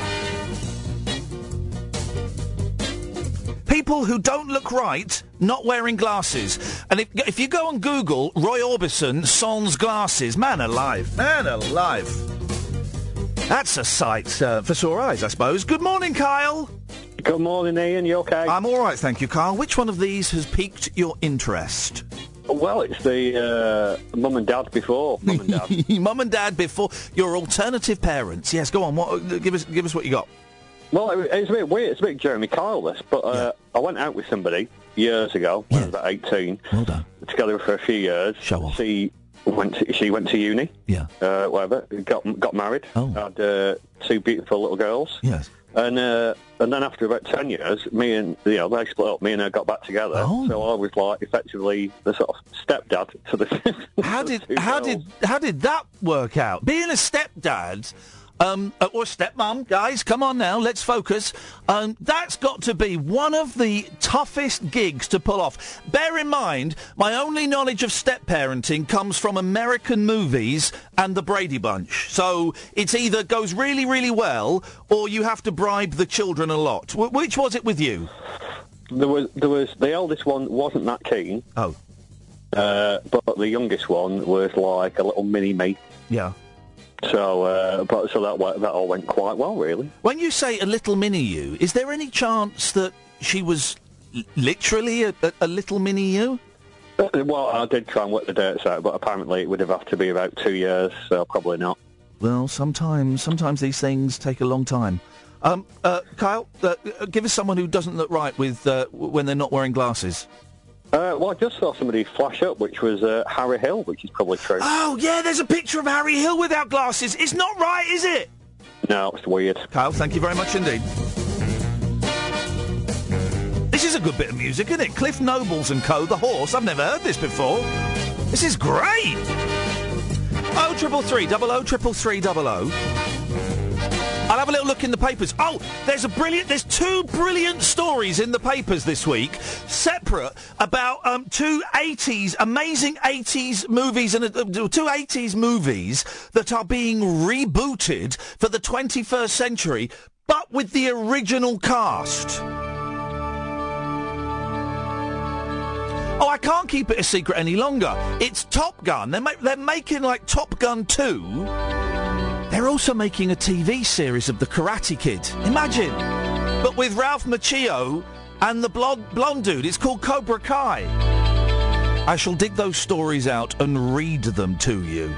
People who don't look right not wearing glasses. And if, if you go on Google, Roy Orbison, sans glasses, man alive, man alive. That's a sight uh, for sore eyes, I suppose. Good morning, Kyle. Good morning, Ian. You okay? I'm all right, thank you, Kyle. Which one of these has piqued your interest? Well, it's the uh, mum and dad before. Mum and dad. Mum and dad before. Your alternative parents. Yes, go on. What, give us, give us what you got. Well, it, it's a bit weird. It's a bit Jeremy Kyle, this, but uh, yeah. I went out with somebody years ago when yeah. I was about eighteen. Well done. Together for a few years. Show off. She went to, she went to uni. Yeah. Uh, whatever. Got got married. Oh. Had uh, two beautiful little girls. Yes. And uh, and then after about ten years, me and you know they split up. Me and her got back together. Oh. So I was like effectively the sort of stepdad to the. How did how girls. did how did that work out? Being a stepdad. Um, uh, or stepmom, guys, come on now, let's focus. Um, that's got to be one of the toughest gigs to pull off. Bear in mind, my only knowledge of step-parenting comes from American movies and the Brady Bunch. So it's either goes really, really well, or you have to bribe the children a lot. W- which was it with you? There was, there was the eldest one wasn't that keen. Oh. Uh, but the youngest one was like a little mini-me. Yeah. So, uh, but so that that all went quite well, really. When you say a little mini you, is there any chance that she was l- literally a, a, a little mini you? Uh, well, I did try and work the dates out, but apparently it would have had to be about two years, so probably not. Well, sometimes, sometimes these things take a long time. Um, uh, Kyle, uh, give us someone who doesn't look right with uh, when they're not wearing glasses. Uh, well, I just saw somebody flash up, which was uh, Harry Hill, which is probably true. Oh, yeah, there's a picture of Harry Hill without glasses. It's not right, is it? No, it's weird. Kyle, thank you very much indeed. This is a good bit of music, isn't it? Cliff Nobles and Co., The Horse. I've never heard this before. This is great. Oh, triple three, double oh, triple three, double oh. I'll have a little look in the papers. Oh, there's a brilliant, there's two brilliant stories in the papers this week, separate, about um, two eighties, amazing eighties movies, and uh, two eighties movies that are being rebooted for the twenty-first century, but with the original cast. Oh, I can't keep it a secret any longer. It's Top Gun. They're, ma- they're making, like, Top Gun two... They're also making a T V series of The Karate Kid. Imagine. But with Ralph Macchio and the blonde, blonde dude. It's called Cobra Kai. I shall dig those stories out and read them to you.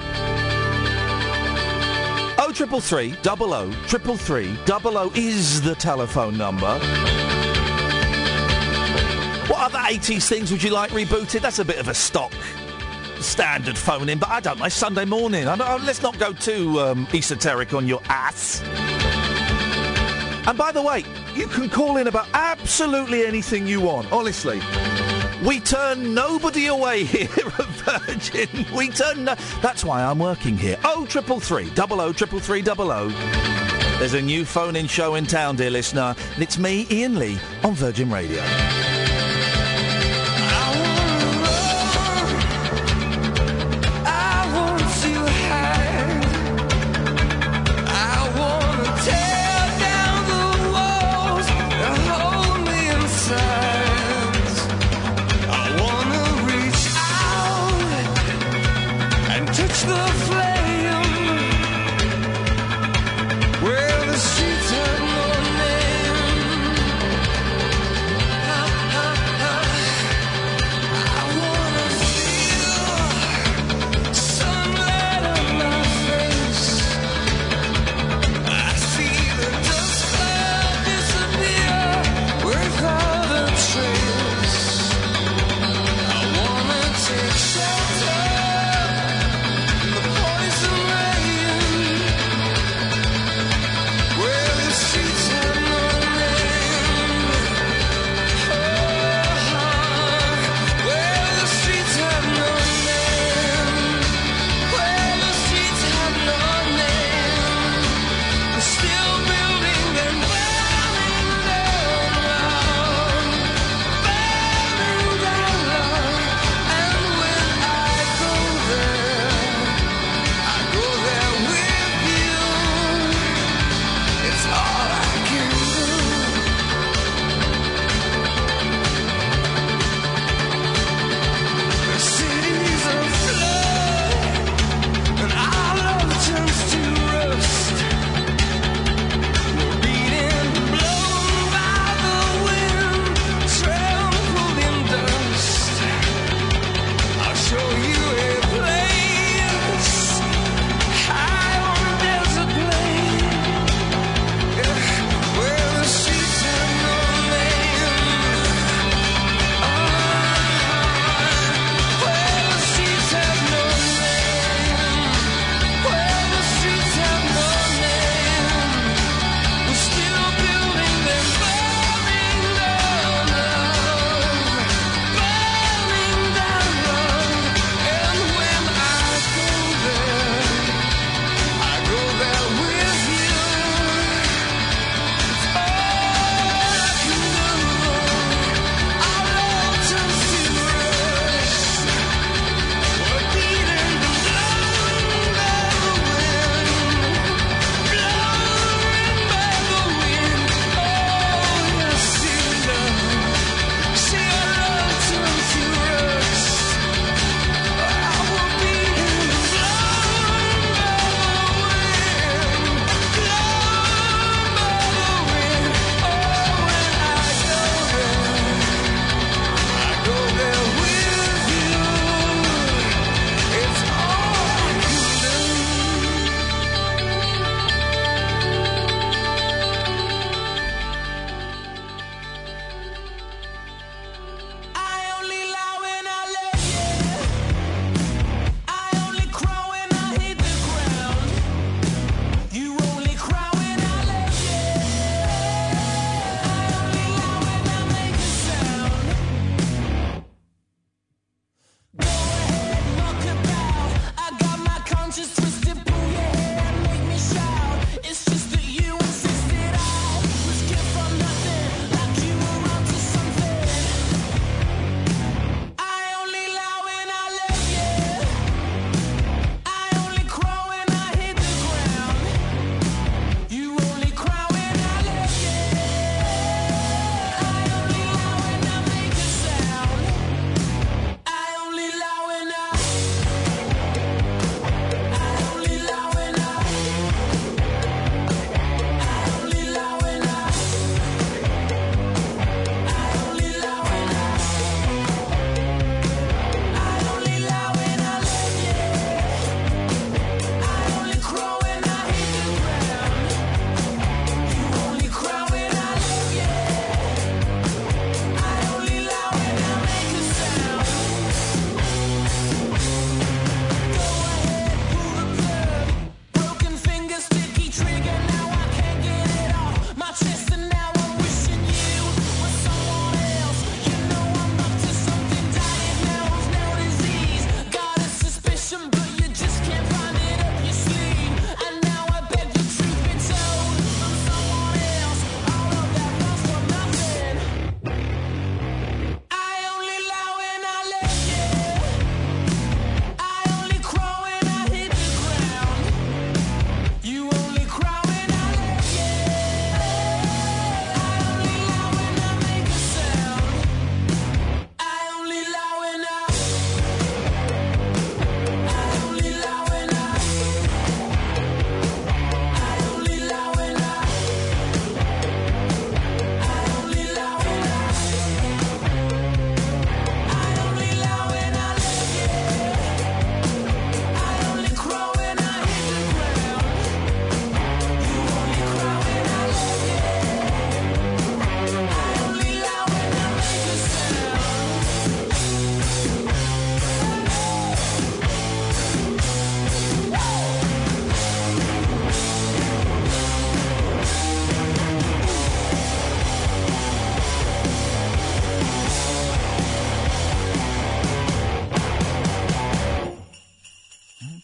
Oh triple three, double oh, triple three, double oh is the telephone number. What other eighties things would you like rebooted? That's a bit of a stock standard phone in, but I don't know. Sunday morning. I don't, let's not go too um, esoteric on your ass. And by the way, you can call in about absolutely anything you want. Honestly, we turn nobody away here at Virgin. We turn. No- That's why I'm working here. Oh, triple three, double oh, triple three, double oh. There's a new phone-in show in town, dear listener, and it's me, Ian Lee, on Virgin Radio.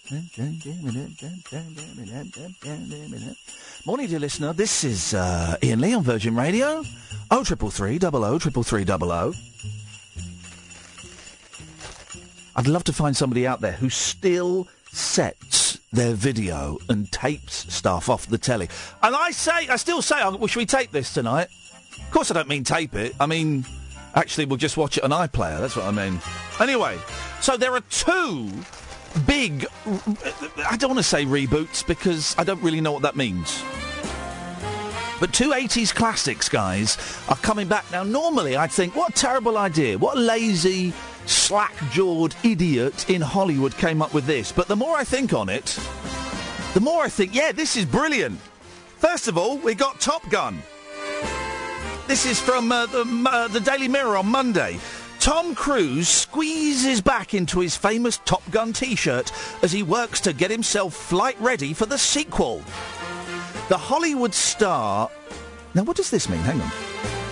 Morning, dear listener. This is uh, Ian Lee on Virgin Radio. Oh, triple three, double oh, triple three, double oh. I'd love to find somebody out there who still sets their video and tapes stuff off the telly. And I say, I still say, oh, well, should we tape this tonight? Of course I don't mean tape it. I mean, actually, we'll just watch it on iPlayer. That's what I mean. Anyway, so there are two big, I don't want to say reboots because I don't really know what that means. But two eighties classics, guys, are coming back. Now, normally I'd think, what a terrible idea. What a lazy, slack-jawed idiot in Hollywood came up with this. But the more I think on it, the more I think, yeah, this is brilliant. First of all, we got Top Gun. This is from uh, the, uh, the Daily Mirror on Monday. Tom Cruise squeezes back into his famous Top Gun T-shirt as he works to get himself flight ready for the sequel. The Hollywood star... Now, what does this mean? Hang on.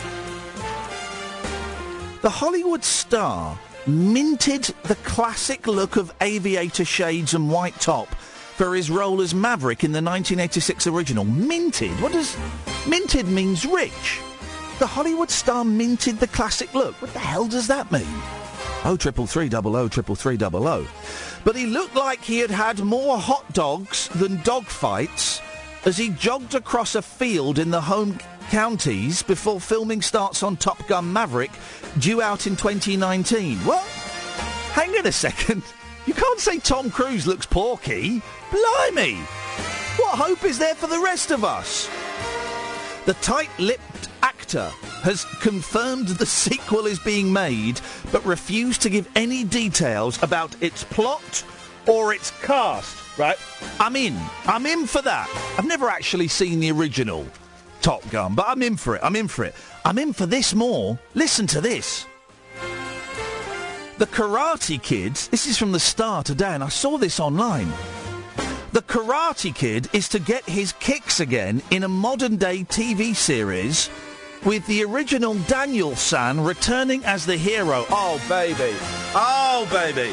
The Hollywood star minted the classic look of aviator shades and white top for his role as Maverick in the nineteen eighty-six original. Minted? What does... Minted means rich. The Hollywood star minted the classic look. What the hell does that mean? Oh, triple three, double oh, triple three, double oh. But he looked like he had had more hot dogs than dog fights as he jogged across a field in the home counties before filming starts on Top Gun Maverick, due out in twenty nineteen. What? Hang on a second. You can't say Tom Cruise looks porky. Blimey! What hope is there for the rest of us? The tight-lipped actor has confirmed the sequel is being made, but refused to give any details about its plot or its cast. Right? I'm in. I'm in for that. I've never actually seen the original Top Gun, but I'm in for it. I'm in for it. I'm in for this more. Listen to this. The Karate Kid, this is from the Star today, and I saw this online. The Karate Kid is to get his kicks again in a modern-day T V series with the original Daniel San returning as the hero. Oh, baby. Oh, baby.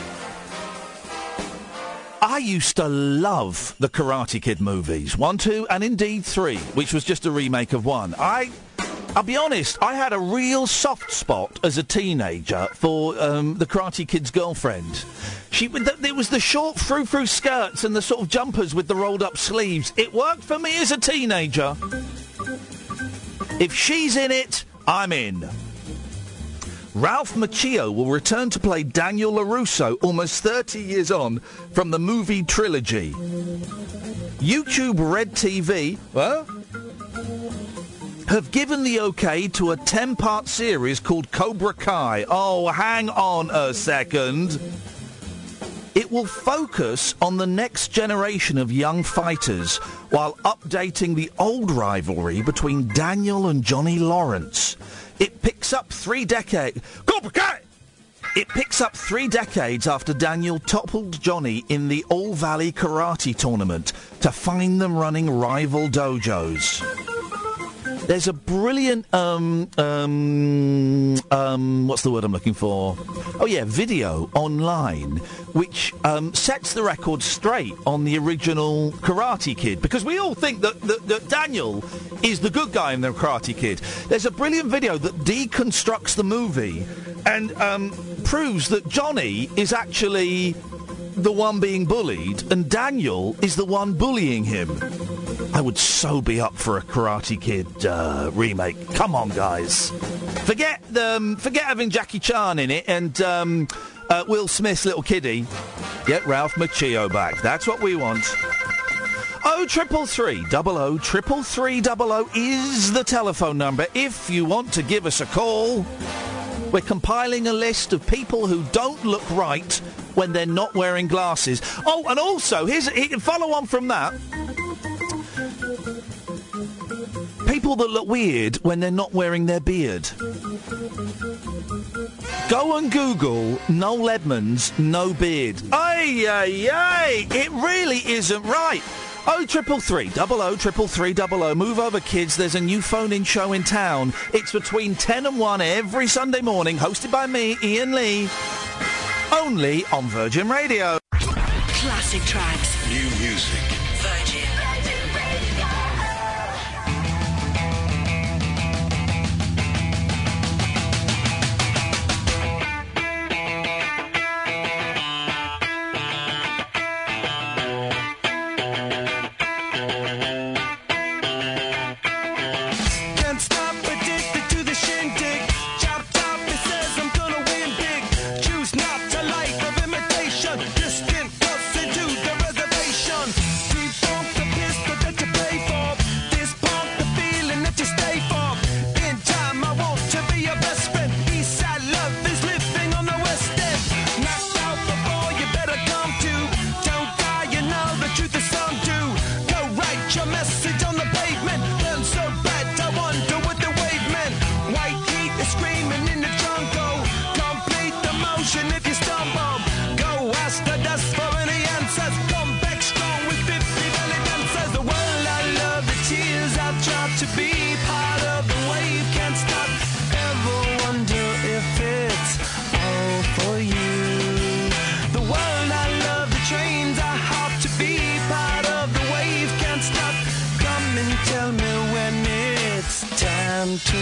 I used to love the Karate Kid movies. One, two, and indeed three, which was just a remake of one. I... I'll be honest, I had a real soft spot as a teenager for um, the Karate Kid's girlfriend. She, th- It was the short frou-frou skirts and the sort of jumpers with the rolled-up sleeves. It worked for me as a teenager. If she's in it, I'm in. Ralph Macchio will return to play Daniel LaRusso almost thirty years on from the movie trilogy. YouTube Red T V... What? have given the okay to a ten-part series called Cobra Kai. Oh, hang on a second. It will focus on the next generation of young fighters while updating the old rivalry between Daniel and Johnny Lawrence. It picks up three decades... Cobra Kai! It picks up three decades after Daniel toppled Johnny in the All Valley Karate Tournament to find them running rival dojos. There's a brilliant, um, um, um, what's the word I'm looking for? Oh, yeah, video online, which um, sets the record straight on the original Karate Kid, because we all think that, that, that Daniel is the good guy in the Karate Kid. There's a brilliant video that deconstructs the movie and um, proves that Johnny is actually the one being bullied and Daniel is the one bullying him. I would so be up for a Karate Kid uh, remake. Come on, guys. Forget um, forget having Jackie Chan in it and um, uh, Will Smith's little kiddie. Get Ralph Macchio back. That's what we want. Oh, triple three, double oh, triple three, double oh is the telephone number if you want to give us a call. We're compiling a list of people who don't look right when they're not wearing glasses. Oh, and also, here's a, follow on from that. People that look weird when they're not wearing their beard. Go and Google Noel Edmonds, no beard. Ay, ay, ay! It really isn't right. Oh, triple three, double oh, triple three, double oh. Move over, kids. There's a new phone-in show in town. It's between ten and one every Sunday morning, hosted by me, Ian Lee. Only on Virgin Radio. Classic tracks. New music. Virgin. Can't stop, addicted to the shindig. Chop top, it says I'm gonna win big. Choose not a life of imitation. Distant cuts into the reservation. Defunct the pistol that you pay for. This punk the feeling that you stay for. In time, I want to be your best friend. Eastside love is living on the west end. Knocked out before you better come to. Don't die, you know the truth is some do. Go write your message on the pavement. Burn so bad, I wonder what the wave meant. White heat is screaming in the jungle. Complete the motion if you stumble. Go ask the dust for any answers. Come back strong with fifty belly dancers. The world I love, the tears I've tried to be part of the wave. Can't stop. Ever wonder if it's all for you? The world I love, the trains I hop to be part of the wave. Can't stop. Come and tell me when it's time to.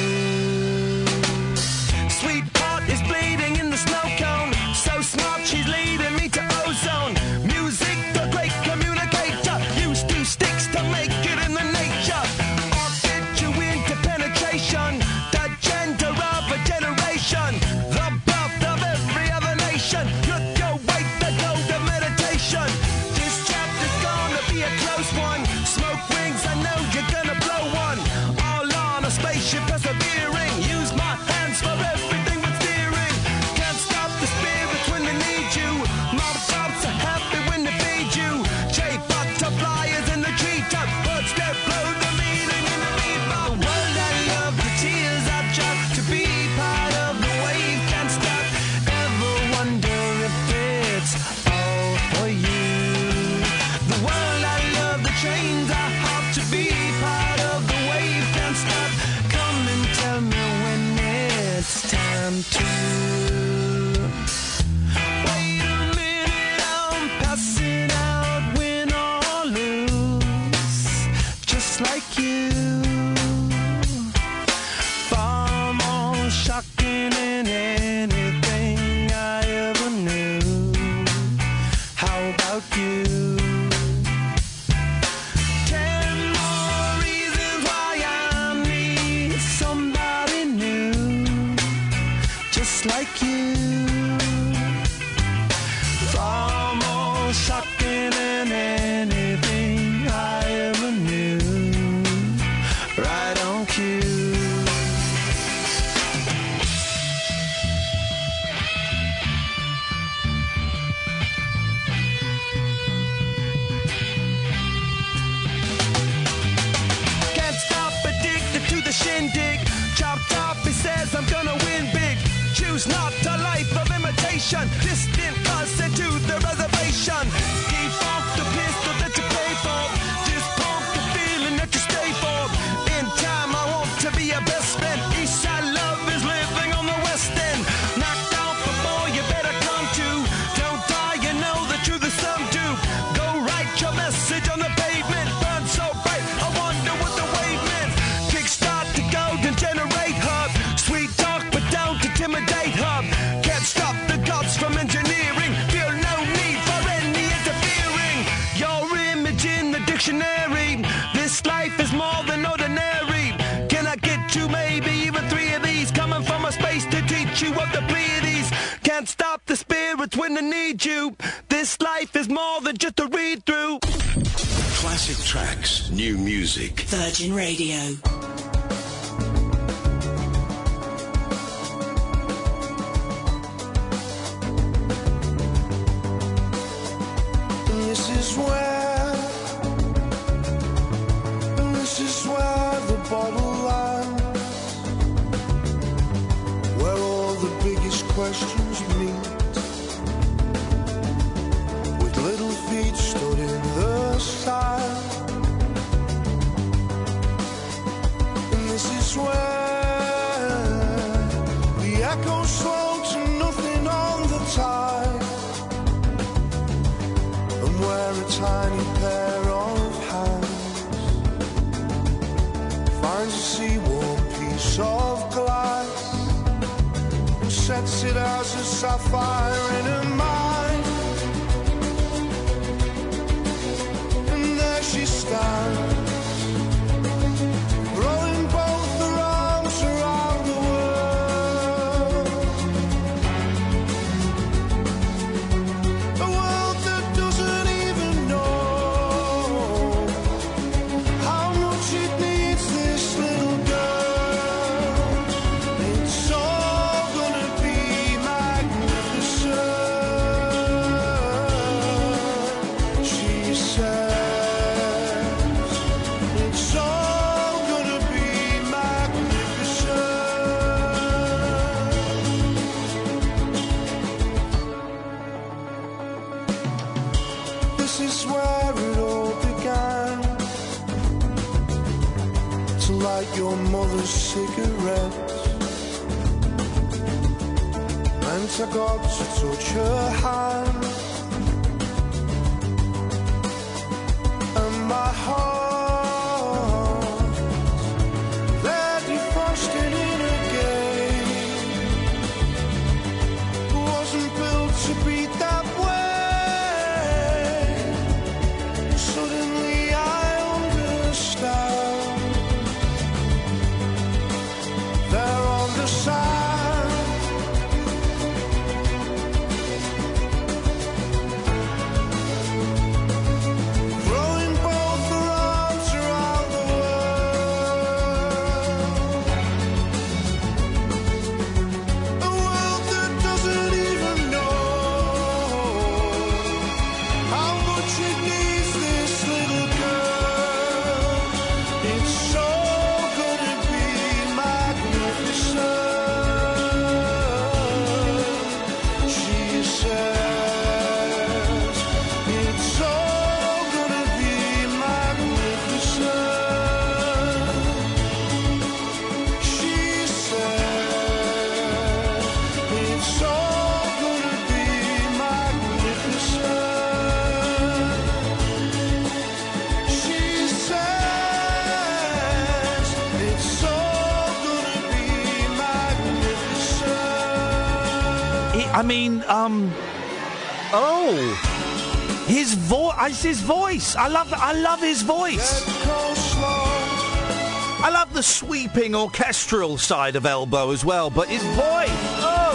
Sweetheart is bleeding in the snow cone. So smart, she's leading me to ozone. Music, the great communicator. Use two sticks to make it in the nature. I'll get you into penetration. The gender of a generation. The birth of every other nation. Look your way to go to meditation. This chapter's gonna be a close one. Smoke rings, I know you're gonna blow one. All on a spaceship persevering. Use my hands for everything but steering. Can't stop the spirits when they need you. Mob tops are happy when they feed you. J butterflies in the treetop. Birds that blow the meaning in the bebop. The world I love, the tears I drop to be part of the wave. Can't stop. Ever wonder if it's all for you? The world I love, the trains I hop to be part of the wave. Can't stop. Come and tell me when it's time to. Wait a minute, I'm passing out, win or lose, just like you. Far more shocking than anything I ever knew. How about you? Ten more reasons why I need somebody new, just like you. Far more shocking than anything I ever knew. Right on cue. Can't stop, addicted to the shindig. Chopped up, he says I'm gonna win big. Choose not a life of imitation. Distant us into the reservation. Defunct the pistol that you pay for. This pump the feeling that you stay for. In time, I want to be your best friend. Eastside love is living on the west end. Knocked out before you better come to. Don't die, you know the truth is some do. Go write your message on the pavement. Burn so bright, I wonder what the wave meant. Kickstart the golden generate hub. Sweet talk, but don't intimidate hub. Can't stop the gods from engineering. Feel no need for any interfering. Your image in the dictionary. This life is more than ordinary. Can I get you maybe even three of these? Coming from a space to teach you of the Pleiades. Can't stop the spirits when they need you. This life is more than just a read through. Classic tracks, new music. Virgin Radio. And this is where, and this is where the bottle lies, where all the biggest questions meet, with little feet stood in the side. And this is where the echoes slow to nothing on the tide. And tiny pair of hands, finds a sea-warm piece of glass, and sets it as a sapphire in her mind. And there she stands, throwing both her arms around the world. A world that doesn't even know how much it needs this little girl. It's all gonna be magnificent, she says. It's all gonna be magnificent. This is where it all began. To light your mother's cigarettes, and I got to touch her hand, and my heart there defrosted in a game, wasn't built to be that way. Suddenly I understand. There on the sand, throwing both her arms around the world. A world that doesn't even know how much it needs this little girl. It's all gonna be magnificent, she says. It's all gonna be magnificent, she says. It's all gonna be magnificent, she says. It's all gonna be magnificent. He, I mean, um, oh, his voice. It's his voice. I love. I love his voice. I love the sweeping orchestral side of Elbow as well, but his voice. Oh,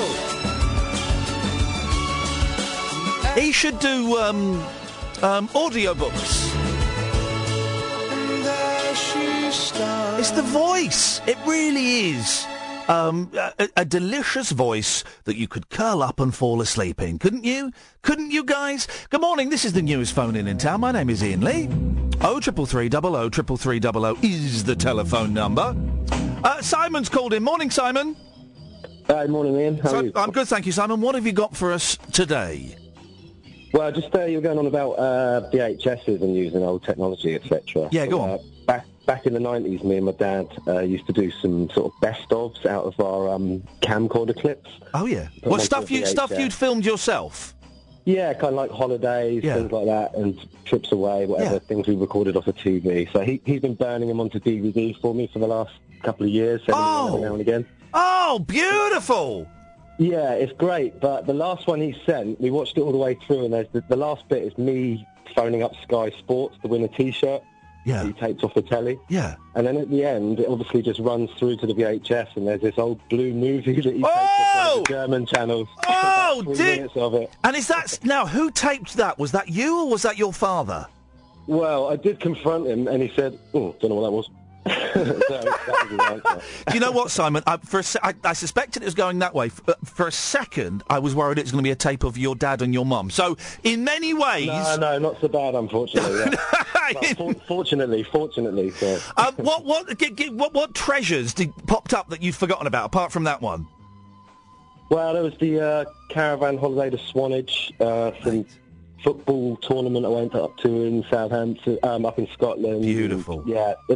he should do um, um, audiobooks. And there she stands. It's the voice. It really is. Um, a, a delicious voice that you could curl up and fall asleep in, couldn't you? Couldn't you guys? Good morning, this is the newest phone in in town. My name is Ian Lee. Oh triple three double oh triple three double oh is the telephone number. Uh, Simon's called in. Morning, Simon. Hi, morning, Ian. How So- are you? I'm good, thank you, Simon. What have you got for us today? Well, just uh, you were going on about uh, V H S's and using old technology, et cetera. Yeah, go uh, on. Back back in the nineties, me and my dad uh, used to do some sort of best-ofs out of our um, camcorder clips. Oh yeah. Put them What onto stuff a you stuff V H S. you'd filmed yourself? Yeah, kind of like holidays, Yeah. things like that, and trips away, whatever, Yeah. things we recorded off of T V. So he, he's been burning them onto D V D for me for the last couple of years, sending them Oh. every now and again. Oh, beautiful! Yeah, it's great, but the last one he sent, we watched it all the way through, and there's the, the last bit is me phoning up Sky Sports to win a T-shirt. Yeah. He taped off the telly. Yeah. And then at the end, it obviously just runs through to the V H S, and there's this old blue movie that he taped off one of the German channels. Oh, About three did- minutes of it. And is that now who taped that? Was that you or was that your father? Well, I did confront him, and he said, "Oh, don't know what that was." so that was his answer. Do you know what, Simon? I, for a se- I, I suspected it was going that way. For, for a second, I was worried it was going to be a tape of your dad and your mum. So, in many ways... No, no, not so bad, unfortunately. Yeah. But for, fortunately, fortunately. So. um, what, what, g- g- what, what treasures did, popped up that you'd forgotten about, apart from that one? Well, there was the uh, caravan holiday to Swanage, uh, some football tournament I went up to in Southampton, um, up in Scotland. Beautiful. And, yeah, it,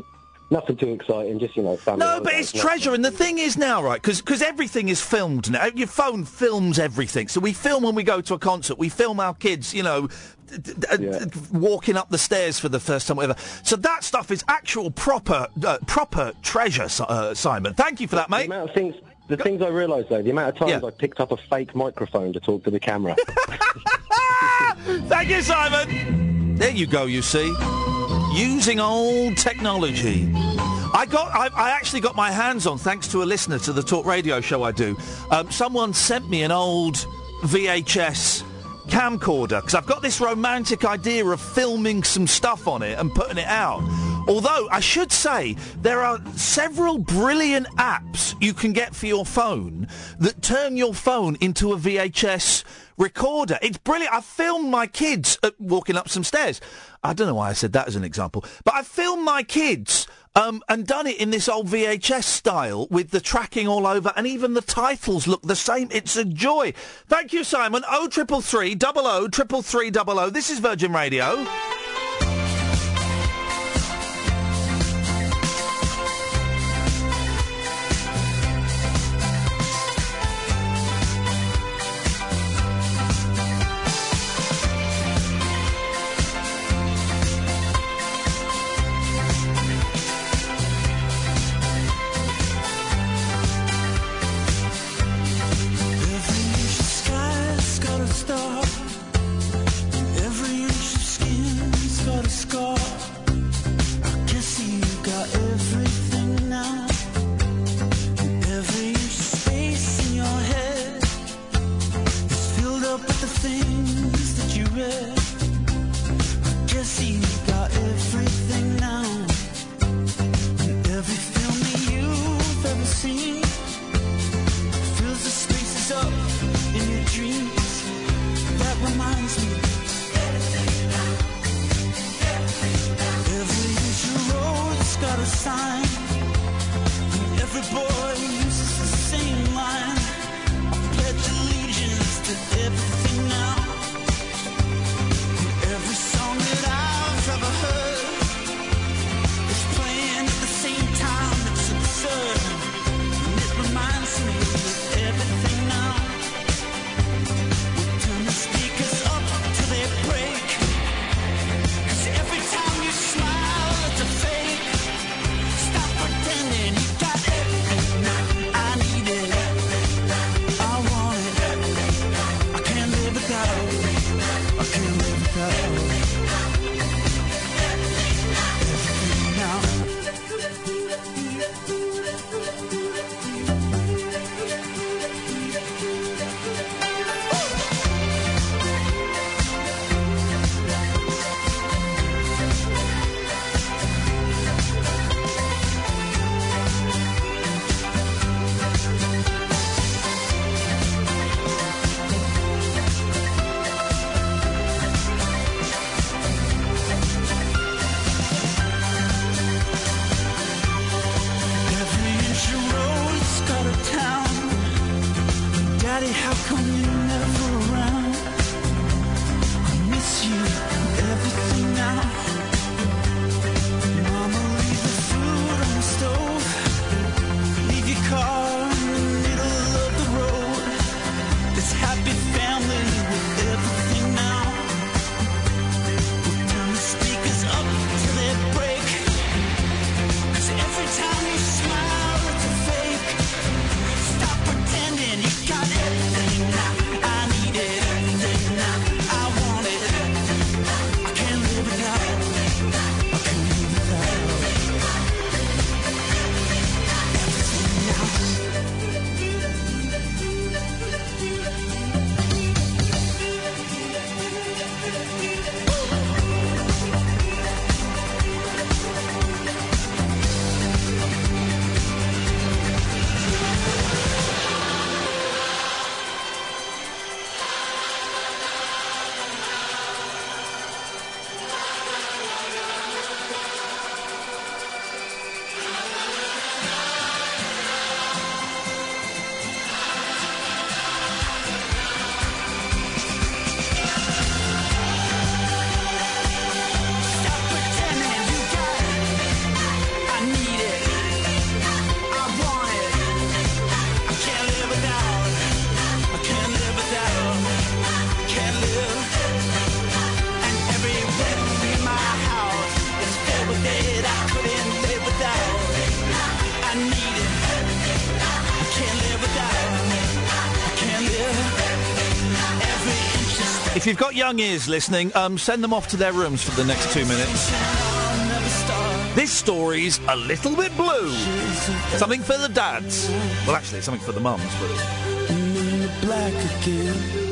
Nothing too exciting, just, you know, family. No, holidays, but it's nothing. treasure, and the thing is now, right, because everything is filmed now. Your phone films everything. So we film when we go to a concert. We film our kids, you know, d- d- d- Yeah. walking up the stairs for the first time, whatever. So that stuff is actual proper uh, proper treasure, Si- uh, Simon. Thank you for that, The mate. amount of things, the things I realised, though, the amount of times Yeah. I picked up a fake microphone to talk to the camera. Thank you, Simon. There you go, you see. Using old technology. I got. I, I actually got my hands on, thanks to a listener to the talk radio show I do. Um, someone sent me an old V H S camcorder, because I've got this romantic idea of filming some stuff on it and putting it out. Although, I should say, there are several brilliant apps you can get for your phone that turn your phone into a V H S recorder. It's brilliant. I filmed my kids uh, walking up some stairs. I don't know why I said that as an example, but I filmed my kids um, and done it in this old V H S style with the tracking all over, and even the titles look the same. It's a joy. Thank you, Simon. Oh triple three double oh triple three double oh. This is Virgin Radio. Every inch of sky's got a star. Every inch of skin's got a scar. I guess you got everything now. Every inch of space in your head is filled up with the things that you read. I guess you got everything now. And every film that you've ever seen fills the spaces up in your dreams. That reminds me. Every inch of road's got a sign, and every boy uses the same line. I pledge allegiance to everything now. And every song that I've ever heard is playing at the same time. It's absurd. And it reminds me of everything now. We turn the speakers up till they break. 'Cause every time you smile, it's a fake. Stop pretending you got everything. I need it. I want it. I can't live without. I can't live without everything now. If you've got young ears listening, um, send them off to their rooms for the next two minutes. This story's a little bit blue. Something for the dads. Well, actually, something for the mums, but... And in the black again.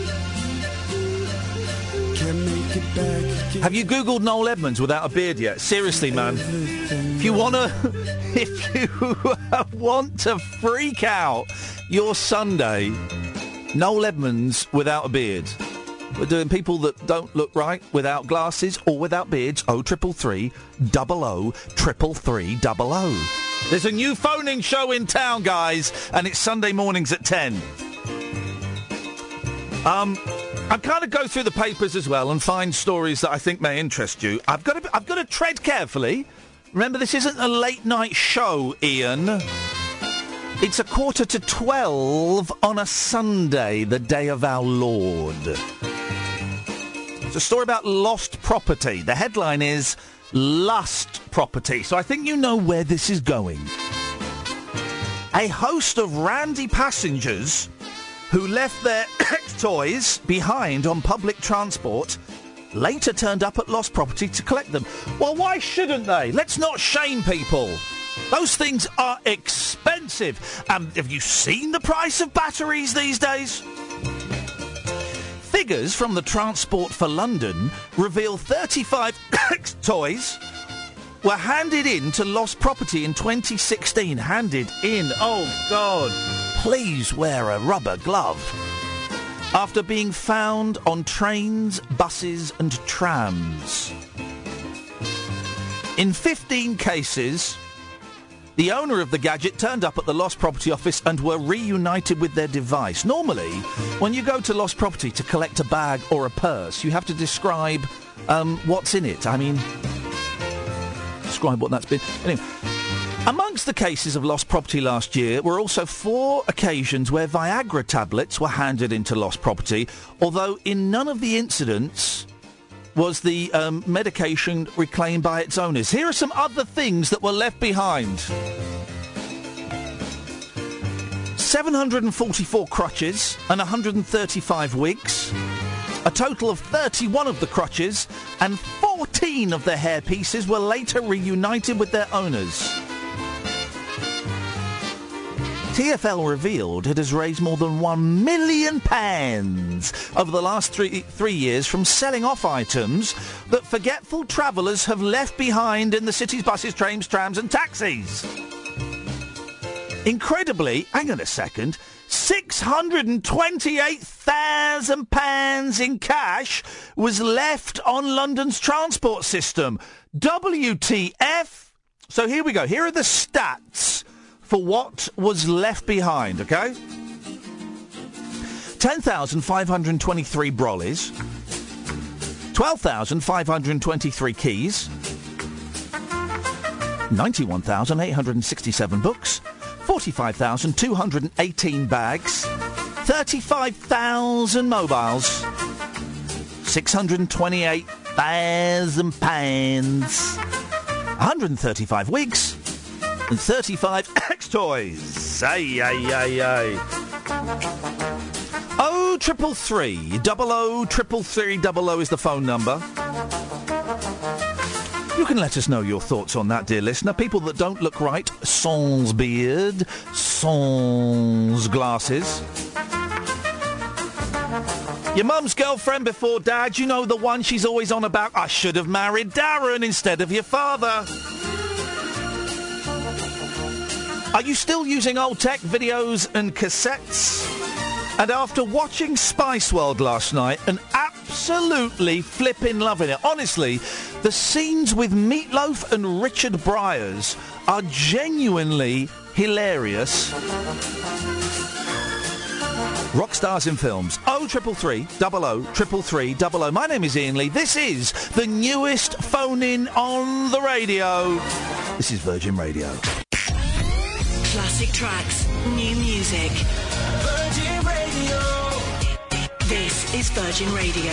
Can't make it back again. Have you Googled Noel Edmonds without a beard yet? Seriously, man. If you want to... If you want to freak out your Sunday, Noel Edmonds without a beard. We're doing people that don't look right without glasses or without beards. Oh triple three double O triple three double O. There's a new phoning show in town, guys, and it's Sunday mornings at ten. Um, I kind of go through the papers as well and find stories that I think may interest you. I've got to, I've got to tread carefully. Remember, this isn't a late night show, Ian. It's a quarter to twelve on a Sunday, the day of our Lord. It's a story about lost property. The headline is Lust Property. So I think you know where this is going. A host of randy passengers who left their toys behind on public transport later turned up at lost property to collect them. Well, why shouldn't they? Let's not shame people. Those things are expensive. And um, have you seen the price of batteries these days? Figures from the Transport for London reveal thirty-five toys were handed in to lost property in twenty sixteen. Handed in. Oh, God. Please wear a rubber glove. After being found on trains, buses and trams. In fifteen cases, the owner of the gadget turned up at the lost property office and were reunited with their device. Normally, when you go to lost property to collect a bag or a purse, you have to describe um, what's in it. I mean, describe what that's been. Anyway, amongst the cases of lost property last year were also four occasions where Viagra tablets were handed into lost property, although in none of the incidents was the um, medication reclaimed by its owners. Here are some other things that were left behind. seven hundred forty-four crutches and one hundred thirty-five wigs. A total of thirty-one of the crutches and fourteen of the hair pieces were later reunited with their owners. T F L revealed it has raised more than one million pounds over the last three, three years from selling off items that forgetful travellers have left behind in the city's buses, trains, trams and taxis. Incredibly, hang on a second, six hundred twenty-eight thousand pounds in cash was left on London's transport system. W T F? So here we go. Here are the stats for what was left behind, OK? ten thousand five hundred twenty-three brollies, twelve thousand five hundred twenty-three keys, ninety-one thousand eight hundred sixty-seven books, forty-five thousand two hundred eighteen bags, thirty-five thousand mobiles, six hundred twenty-eight thousand pounds, one hundred thirty-five wigs, and thirty-five X-toys. Ay, ay, ay, ay. Oh, triple three, double O, triple three, double O is the phone number. You can let us know your thoughts on that, dear listener. People that don't look right, sans beard, sans glasses. Your mum's girlfriend before dad, you know, the one she's always on about, I should have married Darren instead of your father. Are you still using old tech videos and cassettes? And after watching Spice World last night and absolutely flipping loving it, honestly, the scenes with Meatloaf and Richard Bryars are genuinely hilarious. Rock stars in films. Oh, triple three, double O, triple three, double O. My name is Ian Lee. This is the newest phone-in on the radio. This is Virgin Radio. Classic tracks, new music. Virgin Radio. This is Virgin Radio.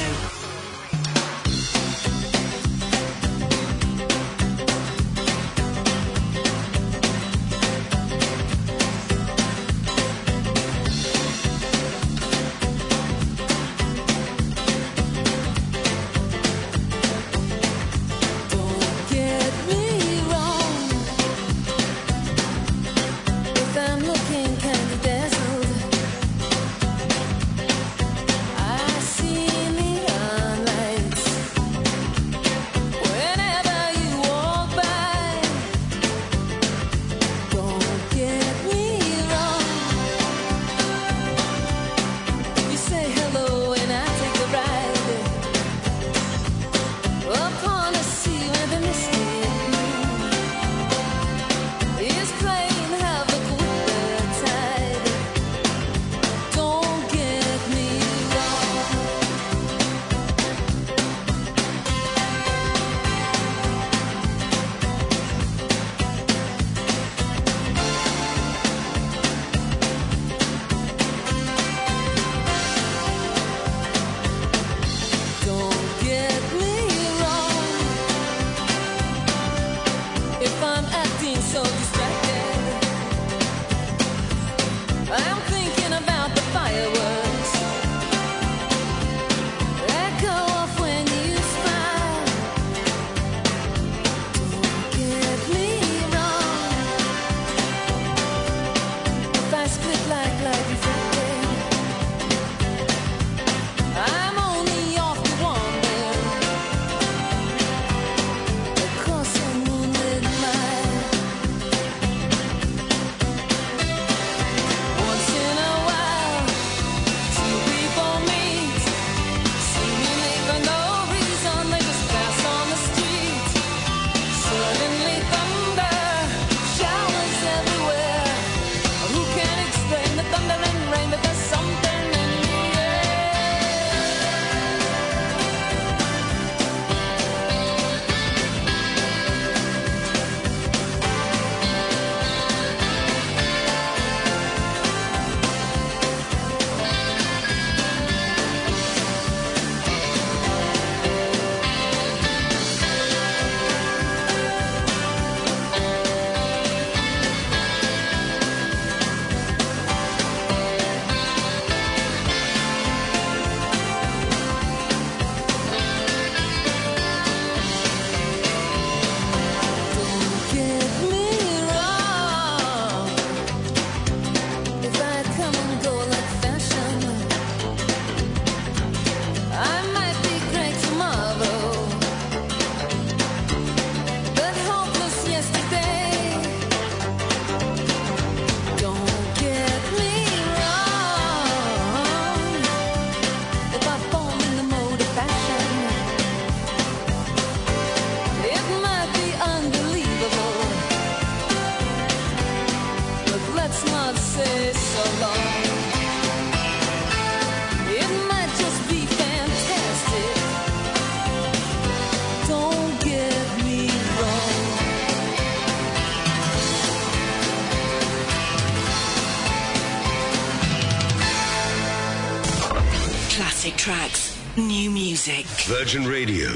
tracks, new music. Virgin Radio.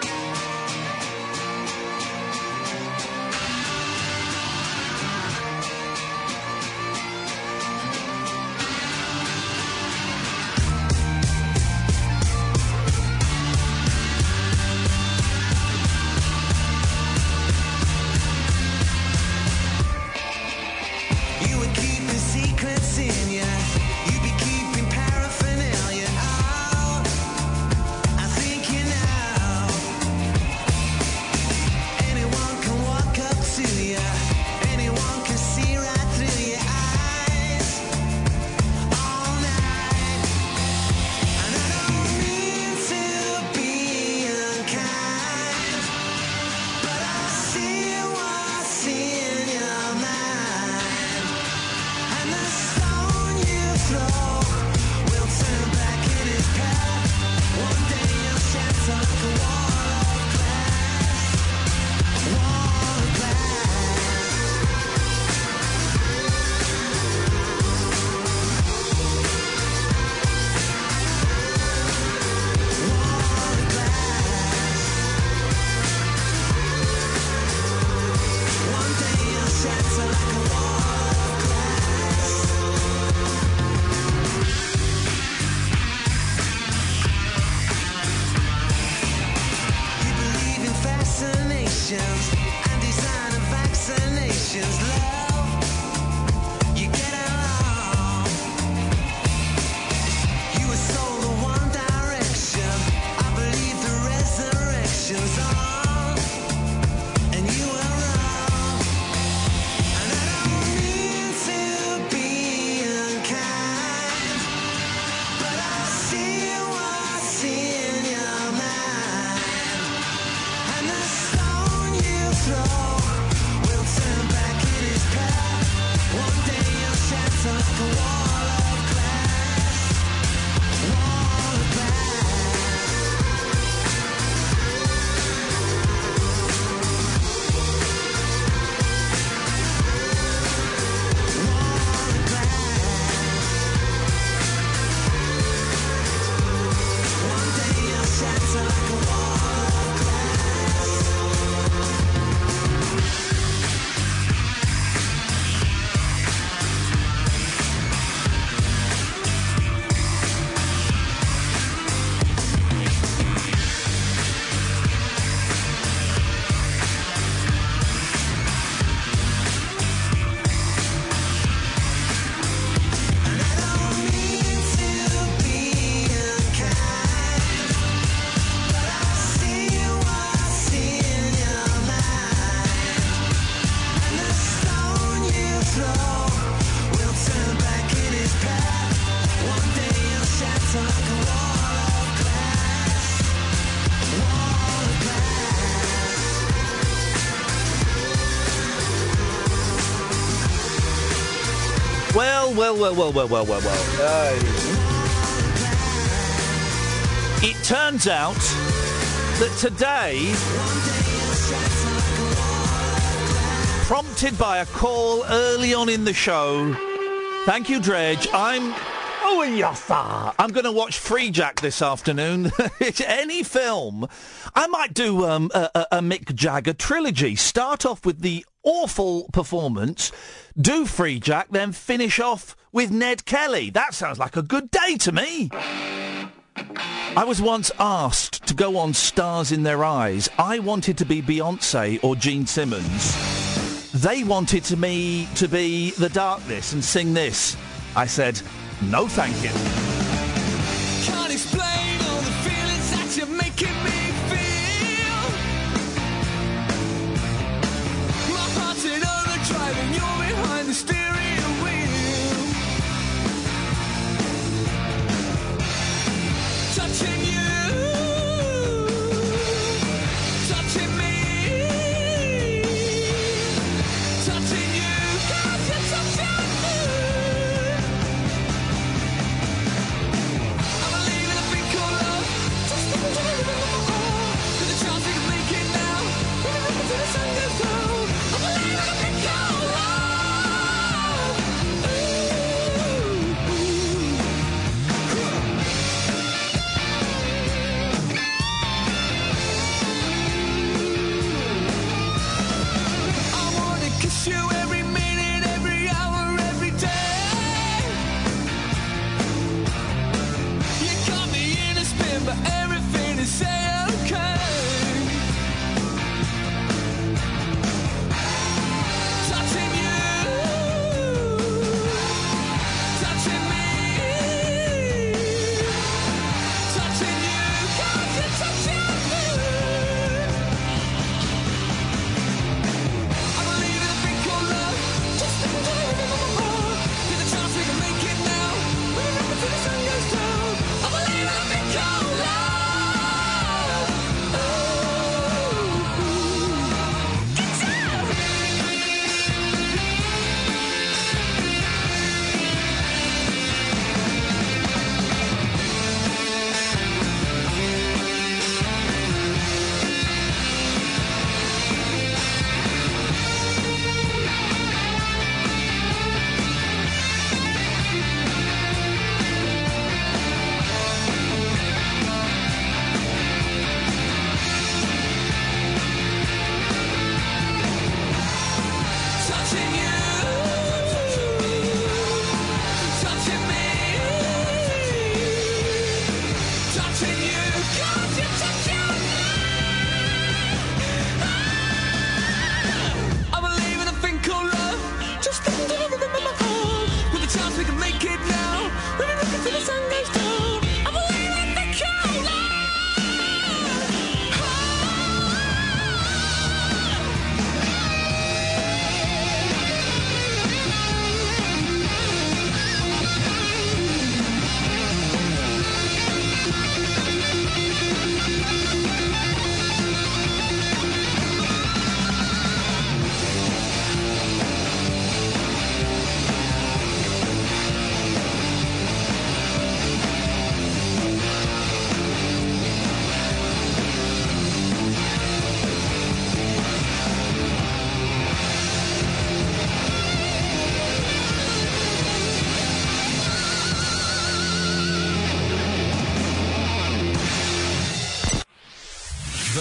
You were keeping secrets in ya. You be keeping paraphernalia. Oh, I think you know. Anyone can walk up to ya. Anyone can see right through your eyes. All night. And I don't mean to be unkind, but I see what's in your mind. And the stone you throw will turn back in its path. One day you'll shatter like a wall of glass. Wall of glass. Wall of glass. One day you'll shatter like a wall of glass. You believe in fascinations and design of vaccinations, love. You get along. You were sold the one direction. I believe the resurrection's on, and you were wrong. And I don't mean to be unkind, but I see what's in your mind. And the stone you throw will turn back in its path. One day you'll shatter like a wall of glass. Wall of glass. Wall of glass. One day you'll shatter like a wall of glass. And I don't mean to be unkind, but I see what's in your mind. And the stone you throw will turn back in its path. One day you'll shatter like a wall of glass. Wall of glass. Well, well, well, well, well, well, well, well. It turns out that today, prompted by a call early on in the show, thank you, Dredge, I'm... Oh, yes, sir. I'm going to watch Free Jack this afternoon. Any film. I might do um, a, a, a Mick Jagger trilogy. Start off with the awful performance, do Free Jack, then finish off with Ned Kelly. That sounds like a good day to me. I was once asked to go on Stars in Their Eyes. I wanted to be Beyonce or Gene Simmons. They wanted to me to be The Darkness and sing this. I said, no thank you. Can't explain all the feelings that you're making me feel. My heart's in overdrive and you're behind the steering wheel. Touching you, touching me, touching you, can't you touch me? I'm leaving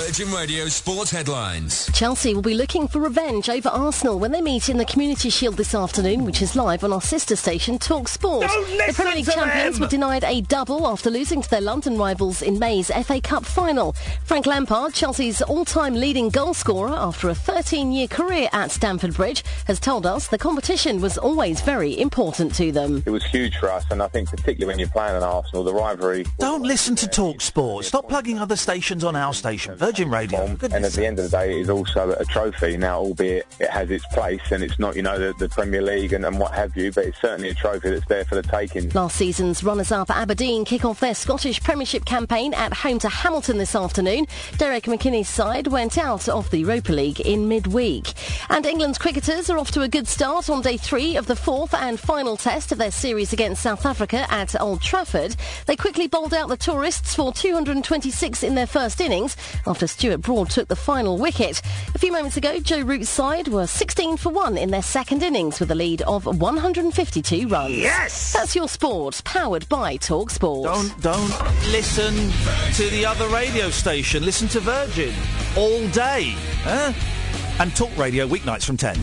Virgin Radio Sports Headlines. Chelsea will be looking for revenge over Arsenal when they meet in the Community Shield this afternoon, which is live on our sister station, Talk Sport. Don't The listen Premier League to champions them! were denied a double after losing to their London rivals in May's F A Cup final. Frank Lampard, Chelsea's all-time leading goal scorer after a thirteen-year career at Stamford Bridge, has told us the competition was always very important to them. It was huge for us, and I think particularly when you're playing an Arsenal, the rivalry... Don't listen to Talk Sport. Stop plugging other stations on our station, Virgin Radio. And at the end of the day, it is also a trophy. Now, albeit it has its place, and it's not, you know, the, the Premier League and, and what have you, but it's certainly a trophy that's there for the taking. Last season's runners-up Aberdeen kick off their Scottish Premiership campaign at home to Hamilton this afternoon. Derek McKinney's side went out of the Europa League in midweek. And England's cricketers are off to a good start on day three of the fourth and final test of their series against South Africa at Old Trafford. They quickly bowled out the tourists for two hundred twenty-six in their first innings after Stuart Broad took the final wicket. A few moments ago, Joe Root's side were sixteen for one in their second innings with a lead of one hundred fifty-two runs. Yes! That's your sport, powered by Talk Sport. Don't, don't listen to the other radio station. Listen to Virgin all day. Huh? And Talk Radio weeknights from ten.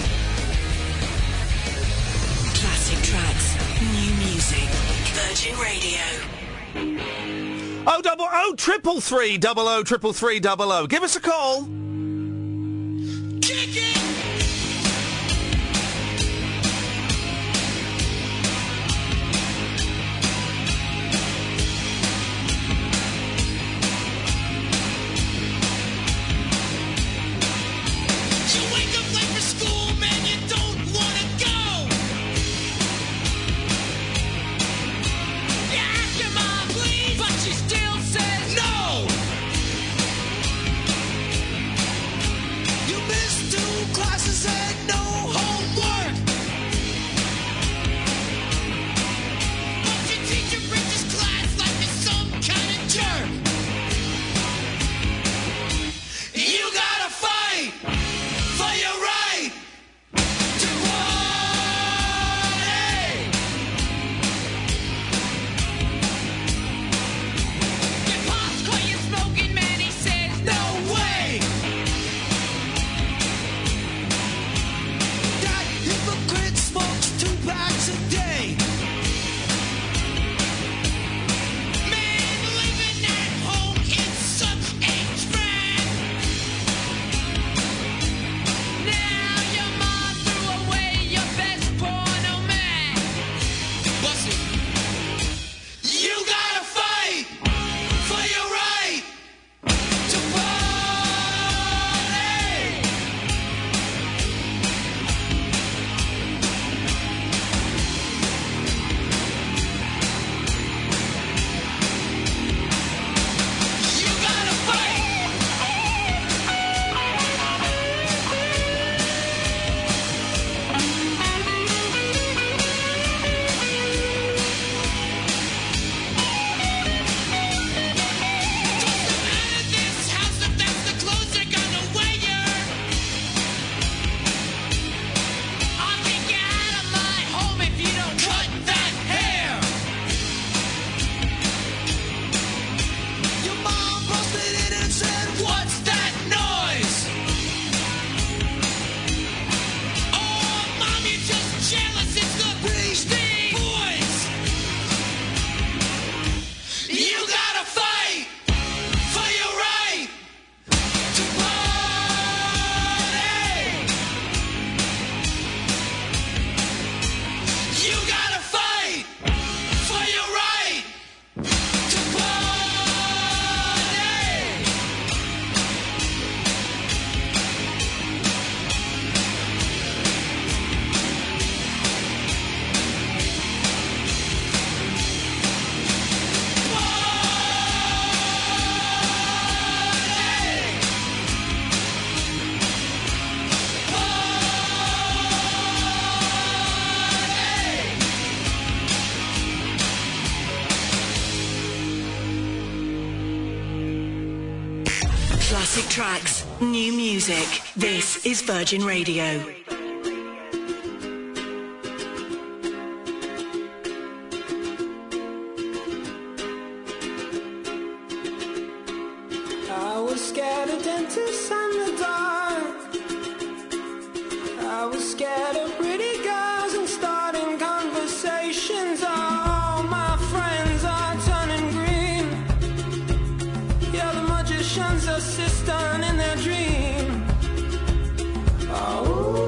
Classic tracks, new music, Virgin Radio. Oh, double oh, triple three, double oh, triple three, double oh. Give us a call. Kick it! You wake up late for school, man, you don't wanna go. You ask your mom, please, but she still says no. You missed two classes and no homework. But your teacher preaches class like you're some kind of jerk. You gotta fight for your right to party. Your pops caught you smoking, man, he says no way. That hypocrite smokes two packs a day. Man, living at home is such a drag. Now your mom threw away your best porno mag. What's it? You gotta fight for your right to party. You gotta fight. This house, if that's the clothes you're gonna wear. I'll kick you out of my home if you don't cut that hair. Your mom busted in and said, "What's that noise?" Oh, mom, you're just jealous. It's the Beastie Boys. You gotta fight for your right to party. You gotta fight for your right to party. Classic tracks, new music. This is Virgin Radio. I was scared. apprentice and the dark. I was scared of pretty girls and starting conversations. All my friends are turning green. Yeah, the magician's assistant in their dream. Oh.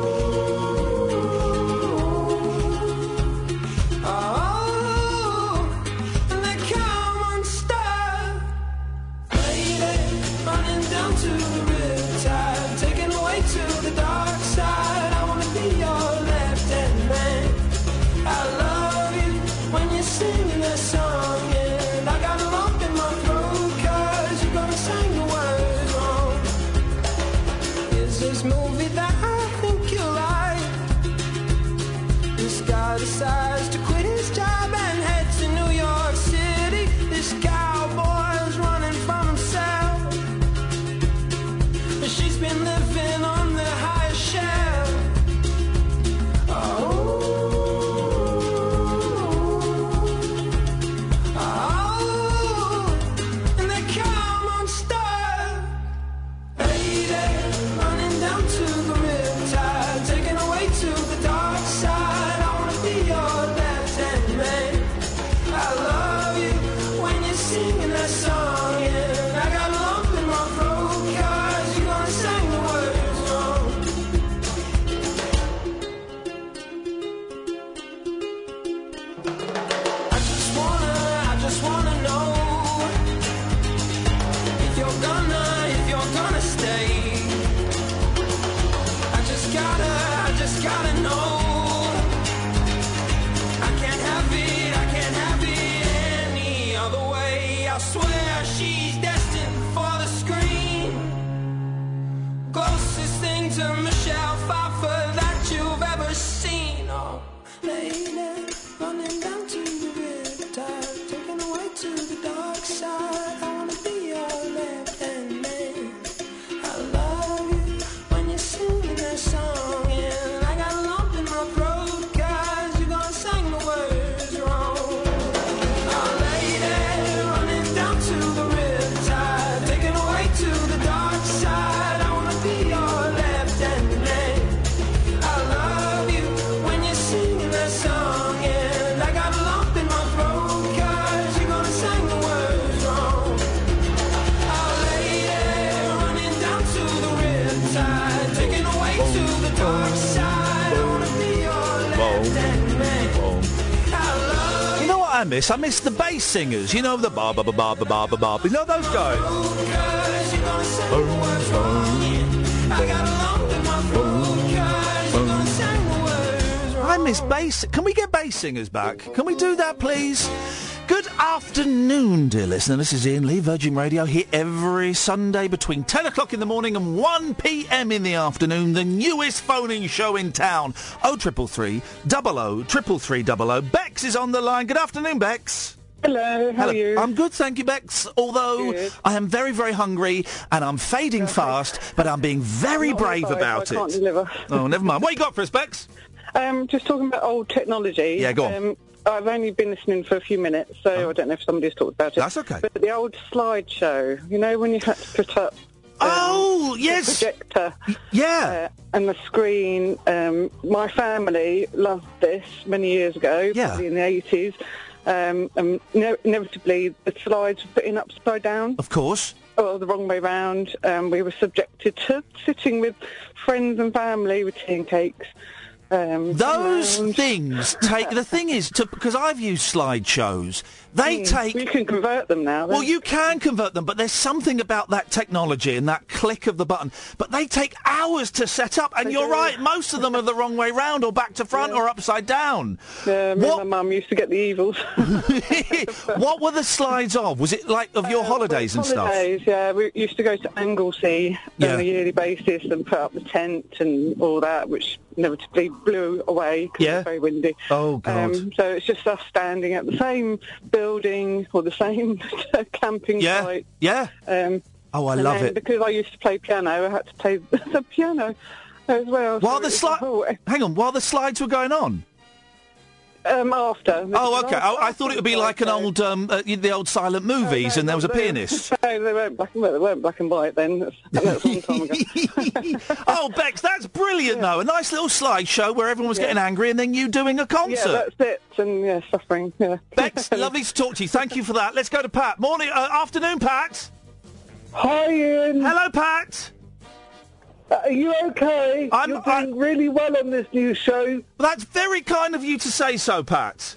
Decides to quit his job and head to New York City. This cowboy's running from himself. She's been living on the highest shelf. Oh, oh, and they come unstuck. Lady, running down to the riptide, taken away to the dark side. To Michelle Pfeiffer that you've ever seen. Oh, lady, running down to the riptide, taken away to the dark side. I wanna be your left-hand man. I love you when you're singing that song, and I got a lump in my throat 'cause you're gonna sing the words wrong. Oh, lady, running down to the riptide, taken away to the dark side. I wanna be your I miss. I miss the bass singers. You know, the ba ba ba ba ba ba ba ba. You know those guys. I miss bass. Can we get bass singers back? Can we do that, please? Good afternoon, dear listener. This is Ian Lee, Virgin Radio, here every Sunday between ten o'clock in the morning and one p.m. in the afternoon. The newest phoning show in town. oh triple three, double oh, triple three double oh. Bex is on the line. Good afternoon, Bex. Hello, how Hello. are you? I'm good, thank you, Bex. Although Good. I am very, very hungry and I'm fading Okay. fast, but I'm being very I'm brave sorry, about I it. can't deliver. Oh, never mind. What you got for us, Bex? Um, just talking about old technology. Yeah, go on. Um, I've only been listening for a few minutes, so Oh. I don't know if somebody's talked about it. That's okay. But the old slideshow, you know, when you had to put up um, Oh, the yes. projector Yeah. uh, and the screen. Um, my family loved this many years ago, Yeah. probably in the eighties. Um, and ne- inevitably, the slides were put in upside down. Of course. Or the wrong way round. Um, we were subjected to sitting with friends and family with tea and cakes. Um, Those around. things take... The thing is, to because I've used slideshows, they Mm, take... You can convert them now. Well, then. you can convert them, but there's something about that technology and that click of the button. But they take hours to set up, and They you're do. right, most of them are the wrong way round or back to front or upside down. Yeah, me What- and my mum used to get the evils. What were the slides of? Was it like of your holidays and stuff? Holidays, yeah. We used to go to Anglesey Yeah. on a yearly basis and put up the tent and all that, which inevitably blew away because Yeah. it was very windy. Oh, God. Um, so it's just us standing at the same building or the same camping Yeah, site. yeah. Um, Oh, I and love then it. Because I used to play piano, I had to play the piano as well. While So the it's slide... a whole- Hang on, while the slides were going on? Um, after. Oh, okay. Oh, I thought it would be like an old, um, uh, the old silent movies, and there was a pianist. No, they weren't black and white. They weren't black and white then. That's, that's a long time ago. Oh, Bex, that's brilliant, though. A nice little slideshow where everyone was Yeah. getting angry, and then you doing a concert. Yeah, that's it. And yeah, suffering. Yeah. Bex, lovely to talk to you. Thank you for that. Let's go to Pat. Morning, uh, afternoon, Pat. Hi, Ian. Hello, Pat. Uh, are you okay? I'm, You're doing really well on this new show. That's very kind of you to say so, Pat.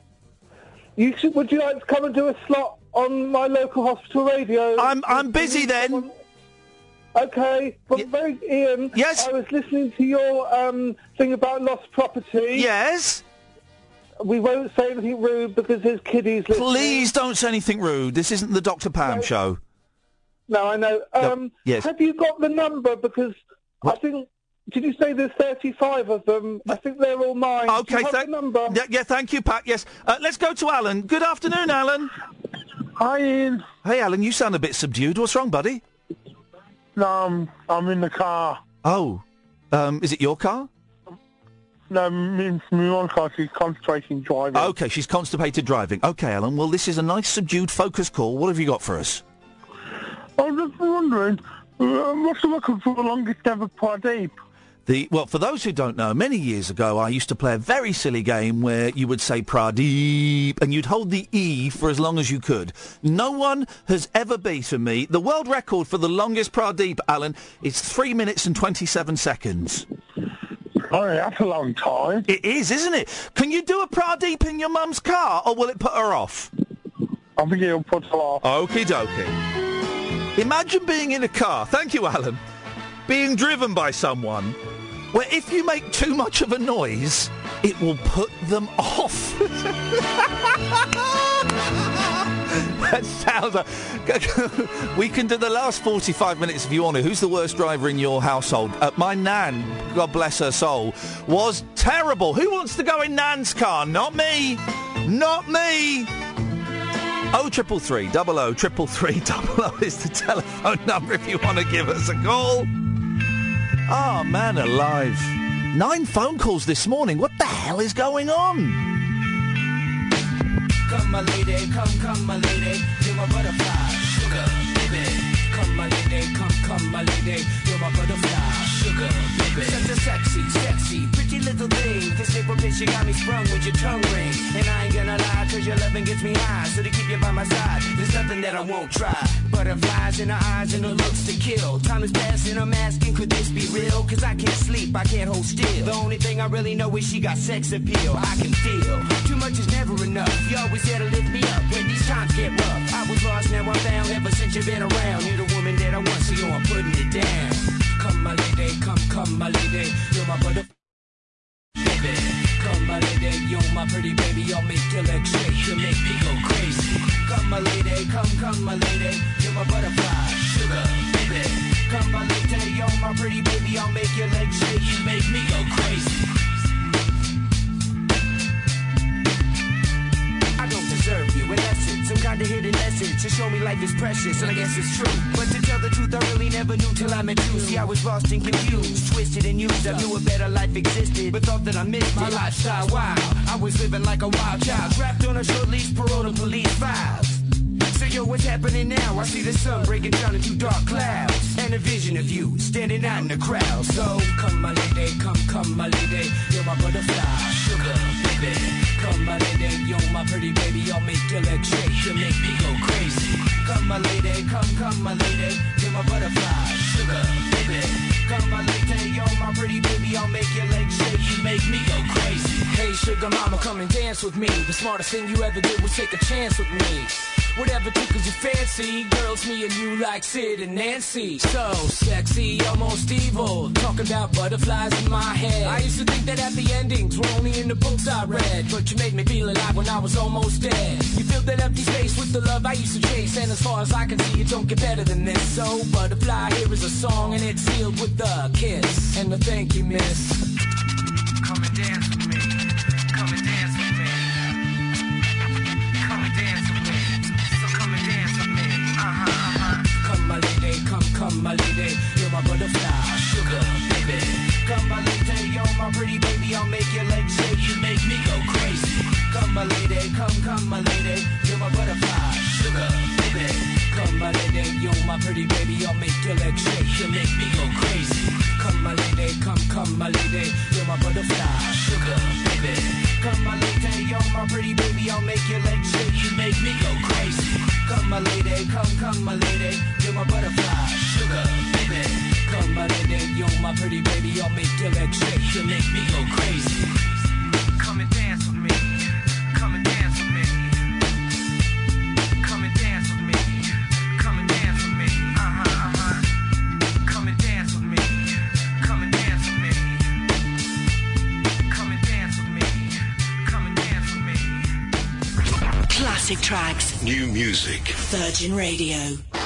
You should, would you like to come and do a slot on my local hospital radio? I'm I'm busy then. Okay, but very, Ian. Yes. I was listening to your um, thing about lost property. Yes. We won't say anything rude because there's kiddies listening. Please don't say anything rude. This isn't the Doctor Pam show. No, I know. Um, yes. Have you got the number? Because I think, did you say there's thirty-five of them? I think they're all mine. Okay, Do you have thank- the number? Yeah, yeah, thank you, Pat. Yes. Uh, let's go to Alan. Good afternoon, Alan. Hi, Ian. Hey, Alan, you sound a bit subdued. What's wrong, buddy? No, I'm, I'm in the car. Oh. Um, is it your car? No, me, me one car, she's concentrating driving. Okay, she's constipated driving. Okay, Alan, well, this is a nice, subdued focus call. What have you got for us? I was just wondering, uh, what's the record for the longest ever Pradeep? The, well, for those who don't know, many years ago I used to play a very silly game where you would say Pradeep and you'd hold the E for as long as you could. No one has ever beaten me. The world record for the longest Pradeep, Alan, is three minutes and twenty-seven seconds. Oh, that's a long time. It is, isn't it? Can you do a Pradeep in your mum's car, or will it put her off? I think it'll put her off. Okie dokie. Imagine being in a car, thank you, Alan, being driven by someone where if you make too much of a noise, it will put them off. That sounds like... We can do the last forty-five minutes if you want to. Who's the worst driver in your household? Uh, my nan, God bless her soul, was terrible. Who wants to go in Nan's car? Not me. Not me. Oh triple three double oh triple three double oh is the telephone number if you want to give us a call. Oh man alive. Nine phone calls this morning. What the hell is going on? Come my lady, come, come my lady, you're my butterfly, sugar, baby. Come my lady, come, come my lady, you're my butterfly, sugar, baby. Such a sexy, sexy, pretty little thing. This April bitch, you got me sprung with your tongue ring. And I ain't gonna lie, cause your loving gets me high. So to keep you by my side, there's nothing that I won't try. Butterflies in her eyes and her looks to kill. Time is passing, I'm asking, could this be real? Cause I can't sleep, I can't hold still. The only thing I really know is she got sex appeal. I can feel, too much is never enough. You always there to lift me up when these times get rough. I was lost, now I'm found, ever since you've been around. You're the woman that I want, so yo, I'm putting it down. Come my lady, come, come my lady, you're my butterfly. Baby, come my lady, you're my pretty baby, I'll make your legs shake, you make me go crazy. Come my lady, come, come my lady, you're my butterfly, sugar, baby. Come my lady, you're my pretty baby, I'll make your legs shake, you make me go crazy. I don't deserve you, in essence, some kind of hidden essence to show me life is precious, and I guess it's true. But to tell the truth, I really never knew till I met you. See, I was lost and confused, twisted and used. I knew a better life existed, but thought that I missed it. My lifestyle wild, I was living like a wild child, trapped on a short leash, parole to police files. So yo, what's happening now? I see the sun breaking down into dark clouds, and a vision of you standing out in the crowd. So come my lady, come, come my lady, you're my butterfly, sugar, baby. Come my lady, you're my pretty baby, I'll make your legs shake, you make me go crazy. Come my lady, come, come my lady, you're my butterfly, sugar, baby. Come my lady, you're my pretty baby, I'll make your legs shake, you make me go crazy. Hey sugar mama, come and dance with me. The smartest thing you ever did was take a chance with me. Whatever tickles your fancy, girls, me and you like Sid and Nancy. So sexy, almost evil, talking about butterflies in my head. I used to think that happy endings were only in the books I read, but you made me feel alive when I was almost dead. You filled that empty space with the love I used to chase, and as far as I can see, it don't get better than this. So butterfly, here is a song, and it's sealed with a kiss and a thank you, miss. Come and dance with me, come and dance with me, come and dance with me. Uh-huh, uh-huh. Come my lady, come, come my lady, you're my butterfly, sugar, baby. Come my lady, you're my pretty baby, I'll make your legs shake, you make me go crazy. my lady, come, come, my lady. You're my butterfly, sugar, baby. Come, my lady, you're my pretty baby. I'll make your legs shake, you make me go crazy. Come, my lady, come, come, my lady. You're my butterfly, sugar, baby. Come, my lady, you're my pretty baby. I'll make your legs shake, you make me go crazy. Come, my lady, come, come, my lady. You're my butterfly, sugar, baby. Come, my lady, you're my pretty baby. I'll make your legs shake, you make me go crazy. Come and dance with me. Come and dance with me. Come and dance with me. Come and dance with me. Uh-huh, uh-huh. Come and dance with me. Come and dance with me. Come and dance with me. Come and dance with me. Classic tracks. New music. Virgin Radio.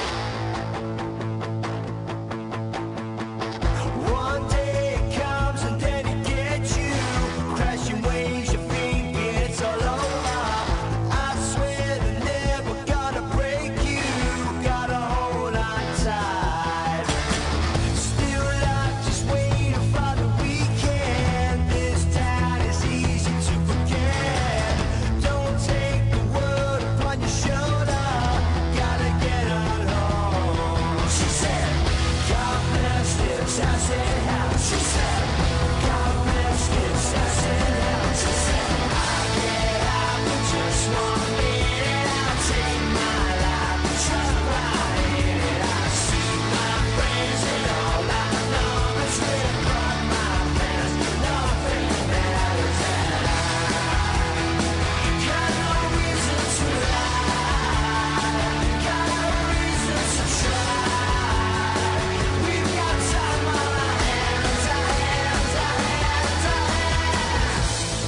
One day it comes and then it gets you. Crashing waves, you think it's all over. I swear they're never gonna break you. Gotta hold on tight. Still life just waiting for the weekend. This town is easy to forget. Don't take the world upon your shoulder. Gotta get along. She said, God bless this acid house. She said, God bless this acid house. She said, I get out with just one minute. I'll take my life and try in it. I see my friends and all I know is with all my plans. Nothing matters at all. Got no reason to lie. Got no reason to try. We've got time on our hands, our hands, our hands, our hands.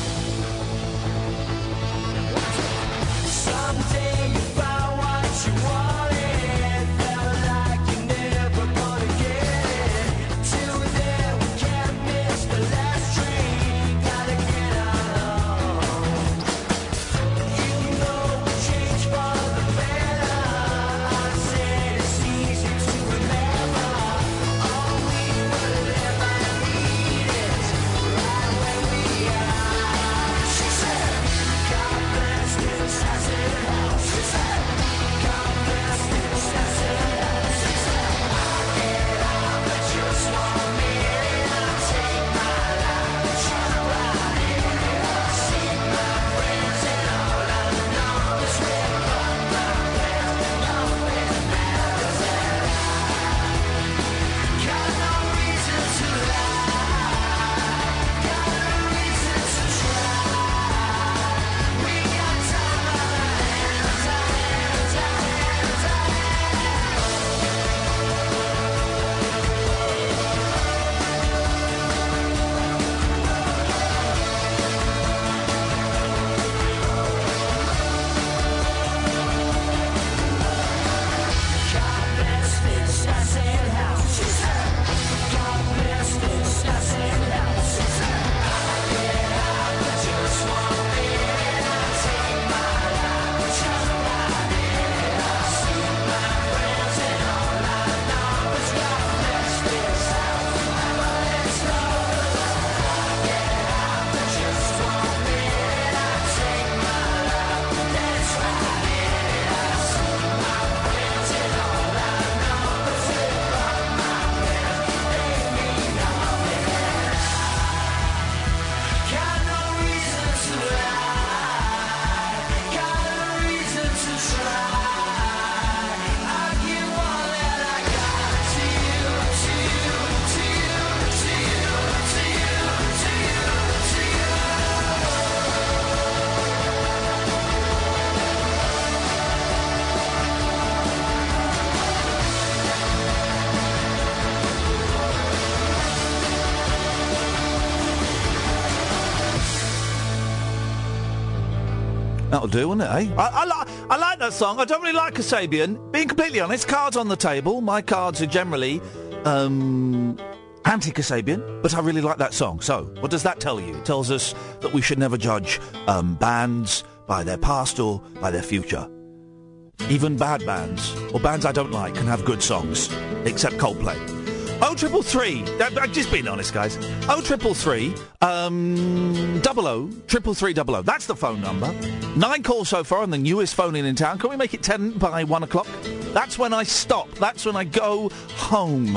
Someday you found what you wanted. Felt like you're never gonna get it. Till then we can't miss the last train. Gotta get along. Even though we changed for the better, I said it's easy to remember. All we will ever need is right where we are. She said, God bless this acid house. She said, God bless this acid house. She said, I get out with just one minute. I'll take my life and try right in it. I see my friends and all I know is with all my plans. Nothing matters at all. Got no reason to lie. Got no reason to try. We got time on our hands, our hands, our hands, our hands. God bless this acid house. She said, God bless this acid house. She said, I get out with just one minute. I take my life and try right in it. I see my friends and all I know is God bless this house. But it's love. I get out with just one minute. I take my life and dance right in it. I see my friends and all I know is with all my plans. They mean nothing at all. Got no reason to lie. Got no reason to try. I give all that I got to you, to you, to you, to you, to you, to you, to That'll do, won't it, eh? I, I, li- I like that song. I don't really like Kasabian. Being completely honest, cards on the table. My cards are generally um, anti-Kasabian, but I really like that song. So, what does that tell you? It tells us that we should never judge um, bands by their past or by their future. Even bad bands, or bands I don't like, can have good songs, except Coldplay. Oh, triple three. I'm just being honest, guys. Oh, triple three. Um, double O, triple three double O. That's the phone number. Nine calls so far on the newest phone in in town. Can we make it ten by one o'clock? That's when I stop. That's when I go home.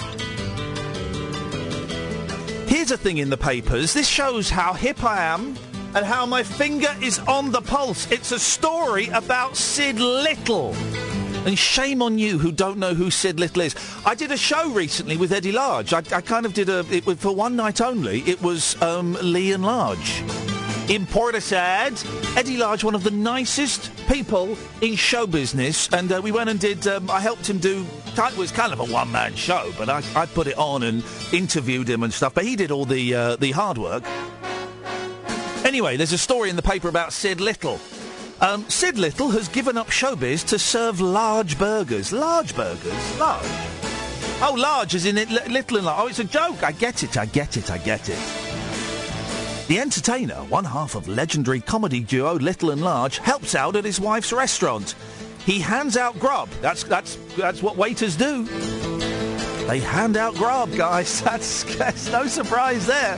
Here's a thing in the papers. This shows how hip I am and how my finger is on the pulse. It's a story about Sid Little. And shame on you who don't know who Sid Little is. I did a show recently with Eddie Large. I, I kind of did a... It was for one night only. It was um, Lee and Large. In Portishead, Eddie Large, one of the nicest people in show business. And uh, we went and did... Um, I helped him do... It was kind of a one-man show, but I, I put it on and interviewed him and stuff. But he did all the uh, the hard work. Anyway, there's a story in the paper about Sid Little. Um, Sid Little has given up showbiz to serve large burgers. Large burgers? Large? Oh, large as in it, li- little and large. Oh, it's a joke. I get it, I get it, I get it. The entertainer, one half of legendary comedy duo Little and Large, helps out at his wife's restaurant. He hands out grub. That's, that's, that's what waiters do. They hand out grub, guys. That's, that's no surprise there.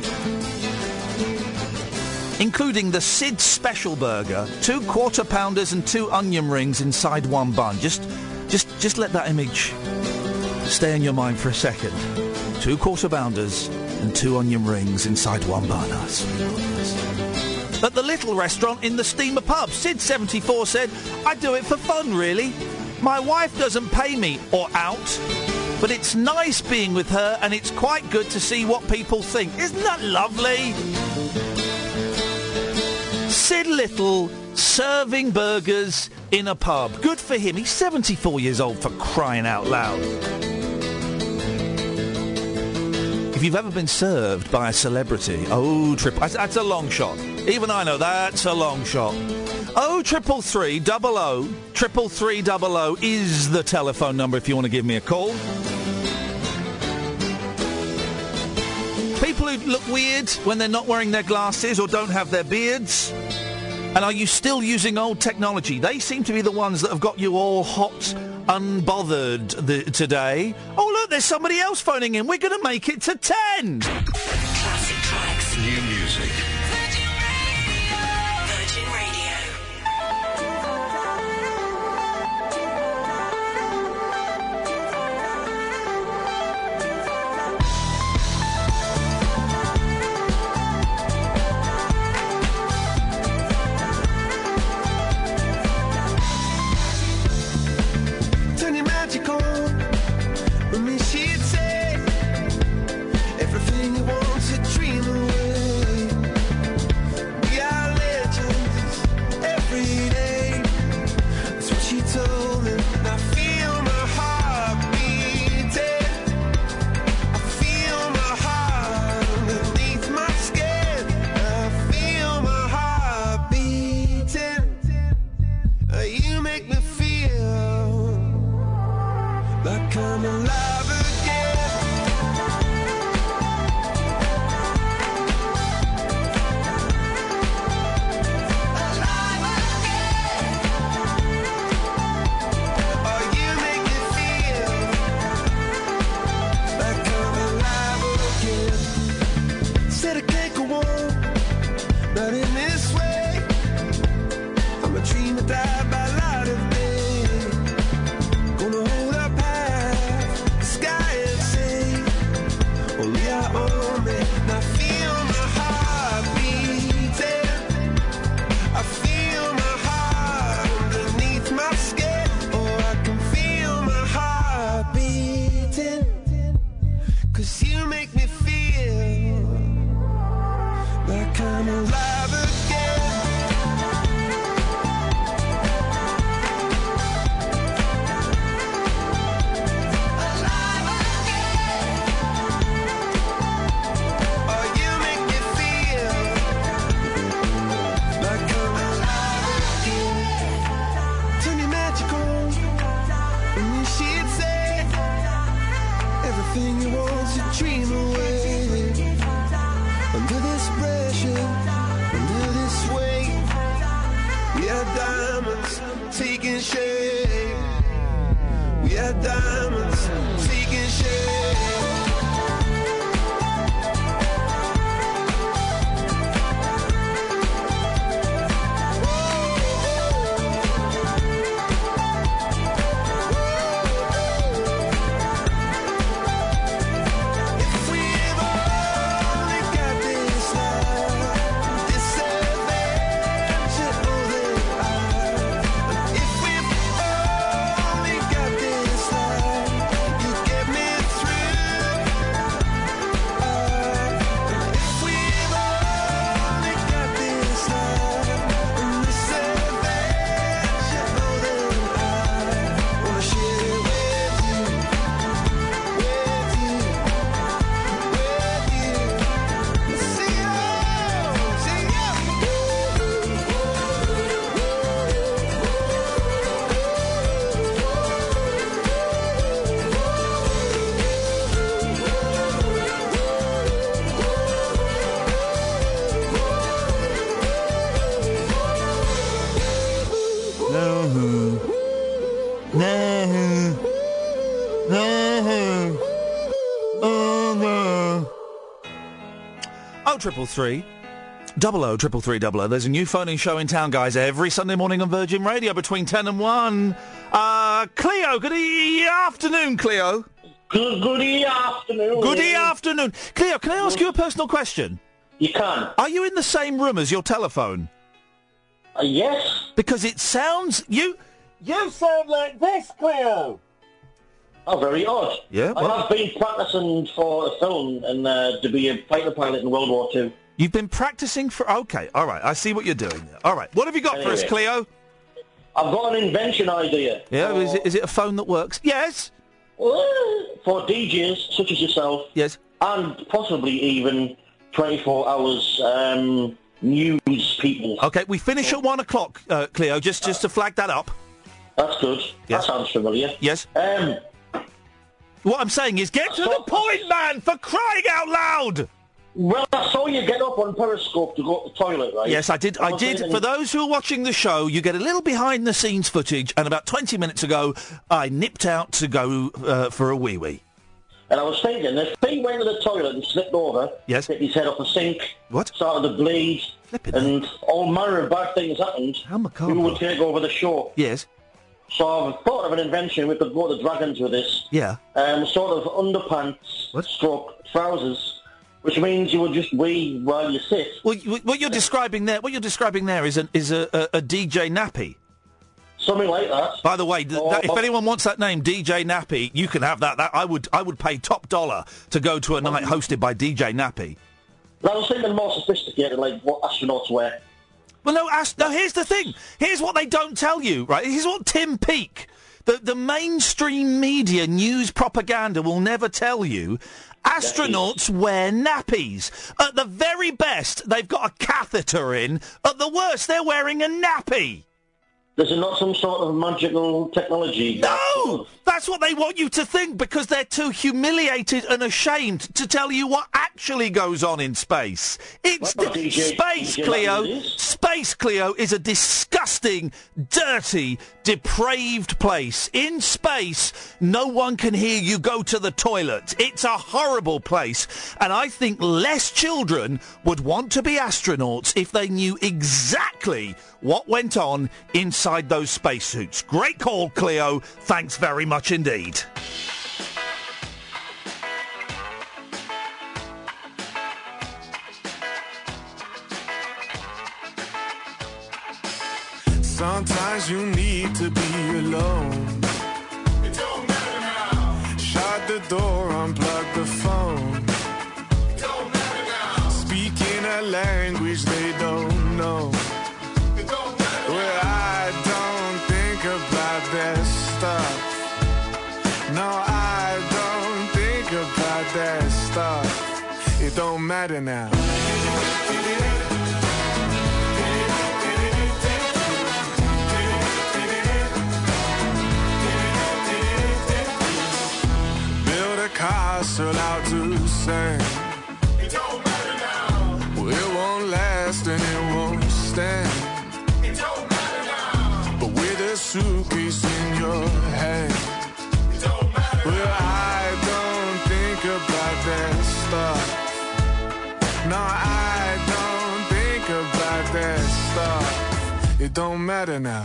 Including the Sid Special Burger, two quarter pounders and two onion rings inside one bun. Just, just, just let that image stay in your mind for a second. Two quarter pounders and two onion rings inside one bun. At the Little restaurant in the Steamer pub, Sid seventy-four said, "I do it for fun, really. My wife doesn't pay me or out, but it's nice being with her, and it's quite good to see what people think. Isn't that lovely?" Sid Little serving burgers in a pub. Good for him. He's seventy-four years old, for crying out loud. If you've ever been served by a celebrity, oh, triple... That's, that's a long shot. Even I know that's a long shot. Oh, triple three, double O, triple three double O is the telephone number if you want to give me a call. People who look weird when they're not wearing their glasses or don't have their beards. And are you still using old technology? They seem to be the ones that have got you all hot, unbothered the, today. Oh, look, there's somebody else phoning in. We're going to make it to ten. Classic tracks. New music. Virgin Radio. Turn your magic on. With me, she'd say everything you want to dream away. We are legends every day. That's what she told me. And I feel my heart beating. I feel my heart underneath my skin. I feel my heart beating. Uh, You make me feel like I'm alive again. Alive again. Oh, you make me feel like I'm alive again. Said I can't go on, not in this way. I'm a dream that died by light of day. Gonna hold up high the sky and say, only I own it. And I feel my heart beating. I feel my heart underneath my skin. Oh, I can feel my heart beating. 'Cause you make me feel like I'm alive again. Alive again. Oh, you make me feel like I'm alive again. Turn your magic on. And then she'd say everything you want to dream away. Under this pressure, under this weight, we are diamonds taking shape. We are diamonds taking shape. oh triple three, double oh triple three double oh. There's a new phone-in show in town, guys, every Sunday morning on Virgin Radio between ten and one. Uh, Cleo, good e- afternoon, Cleo. Good, goody afternoon. Goody afternoon. Cleo, can I ask you a personal question? You can. Are you in the same room as your telephone? Uh, yes. Because it sounds... You you sound like this, Cleo. Oh, very odd. Yeah, well- I have been practising for a film and uh, to be a fighter pilot in World War Two. You've been practising for... OK, all right, I see what you're doing there. All right, what have you got for us, Anyway. Cleo? I've got an invention idea. Yeah, for, is it, is it a phone that works? Yes. for D Js such as yourself. Yes. And possibly even twenty-four hours um, news people. OK, we finish at one o'clock, uh, Cleo, just, just to flag that up. That's good. Yes. That sounds familiar. Yes. Um, what I'm saying is get to the point, man, for crying out loud! Well, I saw you get up on Periscope to go to the toilet, right? Yes, I did. I was did. thinking- For those who are watching the show, you get a little behind-the-scenes footage, and about twenty minutes ago, I nipped out to go uh, for a wee-wee. And I was thinking, if he went to the toilet and slipped over, yes. hit his head off a sink, what? started to bleed, and all manner of bad things happened, How macabre. who would take over the show? Yes. So I've thought of an invention. We could go to Dragons with this. Yeah. Um, sort of underpants, stroke trousers, which means you would just wee while you sit. Well, you, what you're describing there, what you're describing there is, an, is a, a, a D J nappy. Something like that. By the way, th- Oh, that, if oh. anyone wants that name, D J Nappy, you can have that. That I would, I would pay top dollar to go to a night hosted by D J Nappy. I was thinking more sophisticated, like what astronauts wear. Well, no, ast- no. Here's the thing. Here's what they don't tell you, right? Here's what Tim Peake, the the mainstream media news propaganda, will never tell you. Astronauts wear nappies. At the very best, they've got a catheter in. At the worst, they're wearing a nappy. There's not some sort of magical technology. No! That's what they want you to think, because they're too humiliated and ashamed to tell you what actually goes on in space. It's What about di- D J space, D J Cleo. Matthews? Space, Cleo, is a disgusting, dirty, depraved place. In space, no one can hear you go to the toilet. It's a horrible place, and I think less children would want to be astronauts if they knew exactly what went on inside those spacesuits. Great call, Cleo. Thanks very much indeed. Sometimes you need to be alone. It don't matter now. Shut the door, unplug the phone. It don't matter now. Speaking a language they don't know. It don't matter. Well, I don't think about that stuff. No, I don't think about that stuff. It don't matter now. Build a castle out to sand. It don't matter now. Well, it won't last and it won't stand. It don't matter now. But with a suitcase in your hand. It don't matter. Well, I don't think about that stuff. No, I don't think about that stuff. It don't matter now.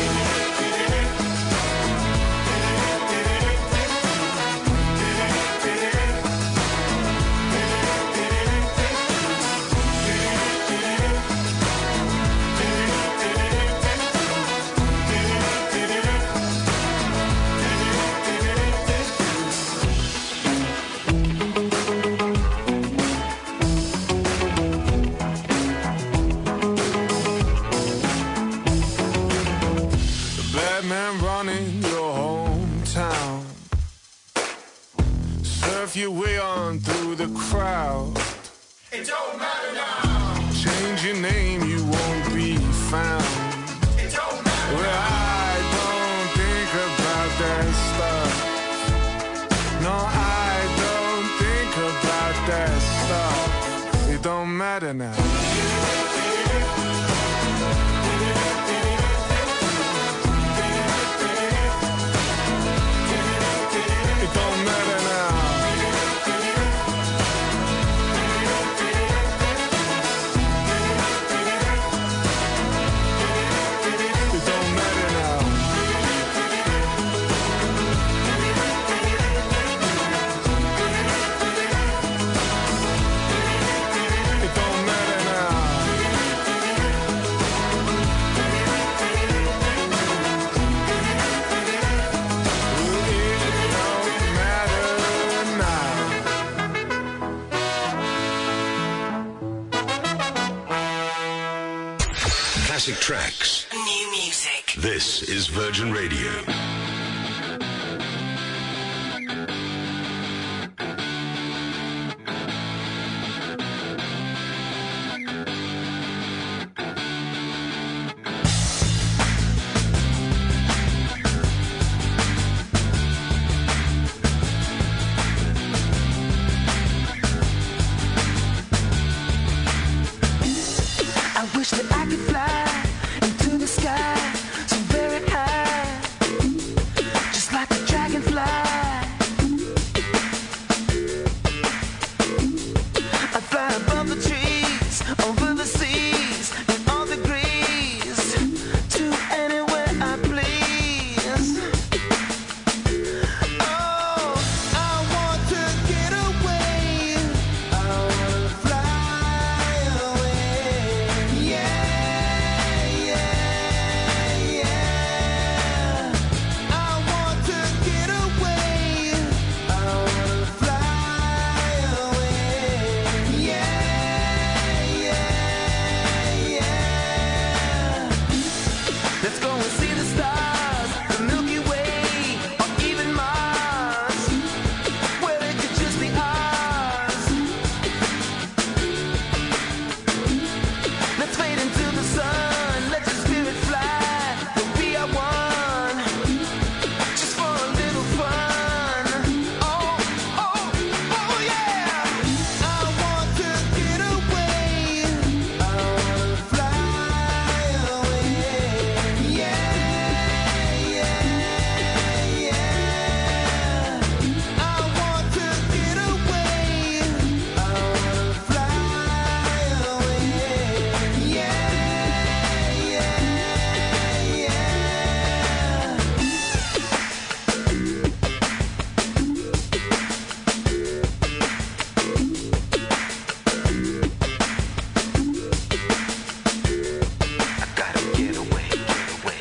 Bad man running your hometown. Surf your way on through the crowd. It don't matter now. Change your name, you won't be found. It don't matter. Well, I don't think about that stuff. No, I don't think about that stuff. It don't matter now. It don't matter now. Classic tracks. New music. This is Virgin Radio. I wish that I could fly into the sky so very high, just like a dragonfly. I fly above the trees, over the seas, in all degrees, to anywhere I please. Oh, I want to get away. I want to fly away. Yeah, yeah, yeah. I want to get away. I want to fly away. Yeah, yeah, yeah. Let's go and see the stars, the Milky Way, or even Mars, where it could just be ours. Let's fade into the sun, let your spirit fly, we'll be our one, just for a little fun. Oh, oh, oh yeah. I want to get away, I want to fly away. Yeah, yeah, yeah. I want to get away, I want to fly away. Yeah, yeah, yeah. I gotta get away, get away.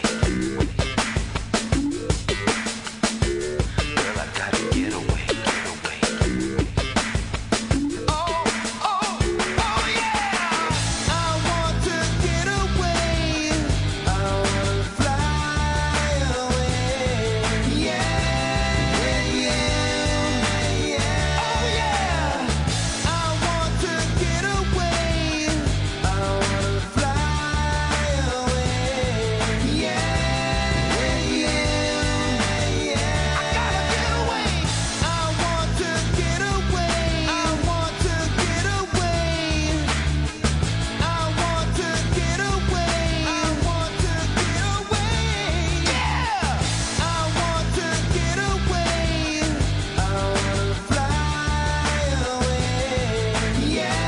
Girl, I gotta get away, get away. Oh, oh, oh yeah. I want to get away. I want to fly away. Yeah, yeah, yeah. Oh yeah. I want to get away. I want to fly away. Yeah, yeah, yeah. I gotta get away. I want to get away. I want to get away. I want to get away. I want to get away. Yeah. I want to get away. I want to fly away. Yeah,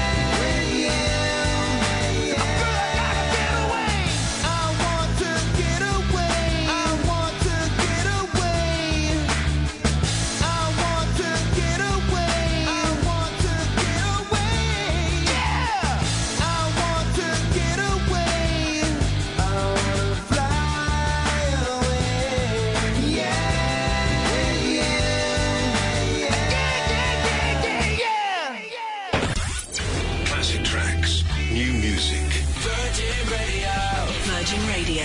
yeah, yeah. Girl, I gotta get away. I want to get away. I want to get away. I want to get away. I want to get away. Yeah. I want to get away. I want to fly away. Yeah, yeah, yeah, yeah, yeah. Classic tracks. New music. Virgin Radio. Virgin Radio.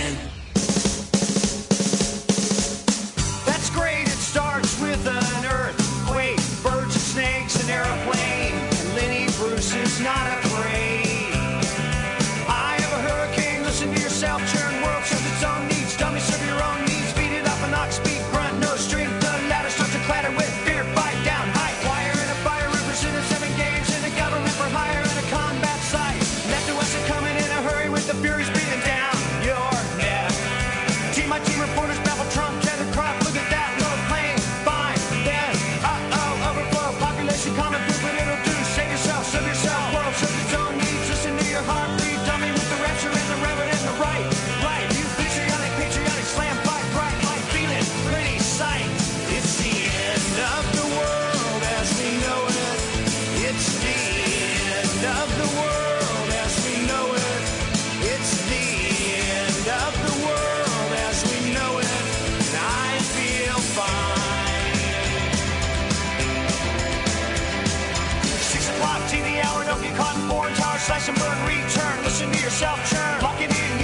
That's great, it starts with an earthquake, birds and snakes, an airplane, and Lenny Bruce is not afraid. I have a hurricane, listen to yourself, churn world serves its own needs, dummy serve your own needs, beat it up and not speak, grunt, no strength, the ladder starts to clatter with fear, fight down, height, wire in a fire, representing seven games in a government for hire in a combat site. Left to us are coming in a hurry with the furies breathing down your neck. Team my team reporters babble Trump, cheddar crop, look at that low plane, fine, then, uh-oh, overflow, population common food, but it'll do, save yourself, serve yourself, world serves its own needs, listen to your heartbeat, dummy with the rapture and the reverend and the right, right, you patriotic, patriotic, slam, fight, bright, light, feeling, pretty sight, it's the end of the world as we know it, it's the end of the world as we know it, it's the end of the world as we know it, and I feel fine. Six o'clock, T V hour, don't get caught in foreign tower, slash and burn, return, listen to yourself churn, lock it in,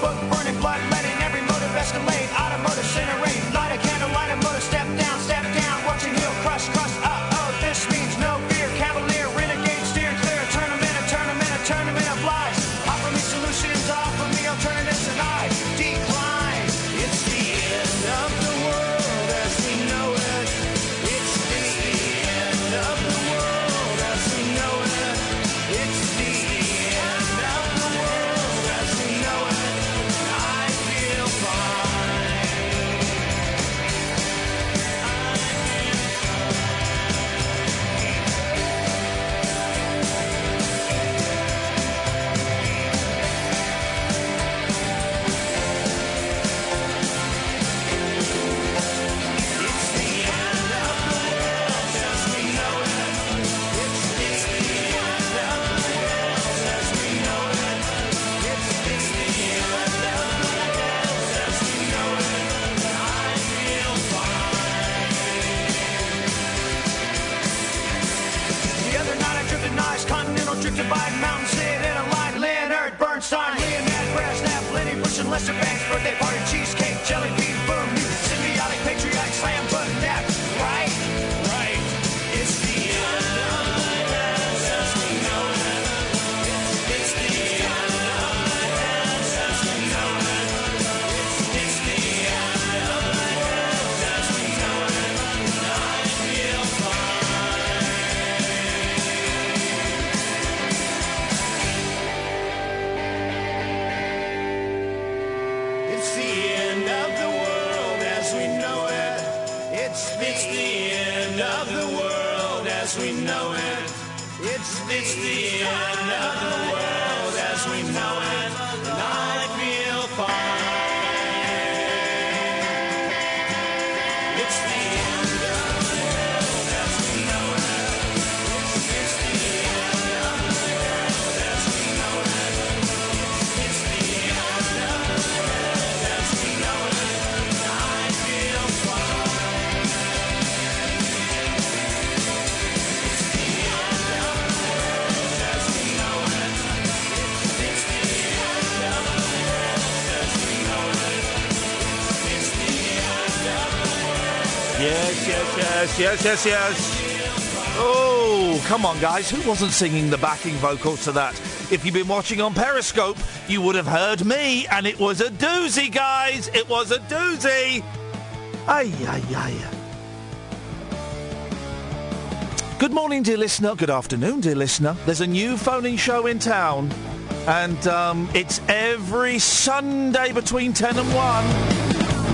book, burning blood, letting every motive escalate. Automotive incinerate, light a candle, light a motor, step down, step down, watching heel crush, crush. Uh-oh, this means no fear, cavalier, renegade, steering clear, tournament, a tournament, a tournament of lies. Offer me solutions, offer me alternatives, and I decline. It's the end of the world as we know it. It's the end of the world as we know it. It's the end of the world as we know it. I feel fine. The other night I drifted nice, continental drifted by mountain, sit in a line, Leonard Bernstein, Leonard Brasnap, Lenny Bush and Lester Banks, birthday party, cheesecake, jelly bean, boom, you symbiotic, patriotic, slam, button, that, right? Right. It's the end of the world as we know it. It's the end of the world as we know it. It's the end of the world as we know it. I feel fine. It's the end of the world as we know it. It's, it's the end of the world as we know it. It's, it's the end of the world as we know it. And I feel fine. It's the end of the world as we know it. It's, it's the end of the world as we know it. It's the end of the world as we know it. And I feel fine. It's the end of the world as we know it. It's the end of the world as we know it. It's the end of the world. Yes, yes, yes, yes, yes, yes. Oh, come on, guys. Who wasn't singing the backing vocals to that? If you've been watching on Periscope, you would have heard me, and it was a doozy, guys. It was a doozy. Ay, ay, ay. Good morning, dear listener. Good afternoon, dear listener. There's a new phoning show in town, and um, it's every Sunday between ten and one.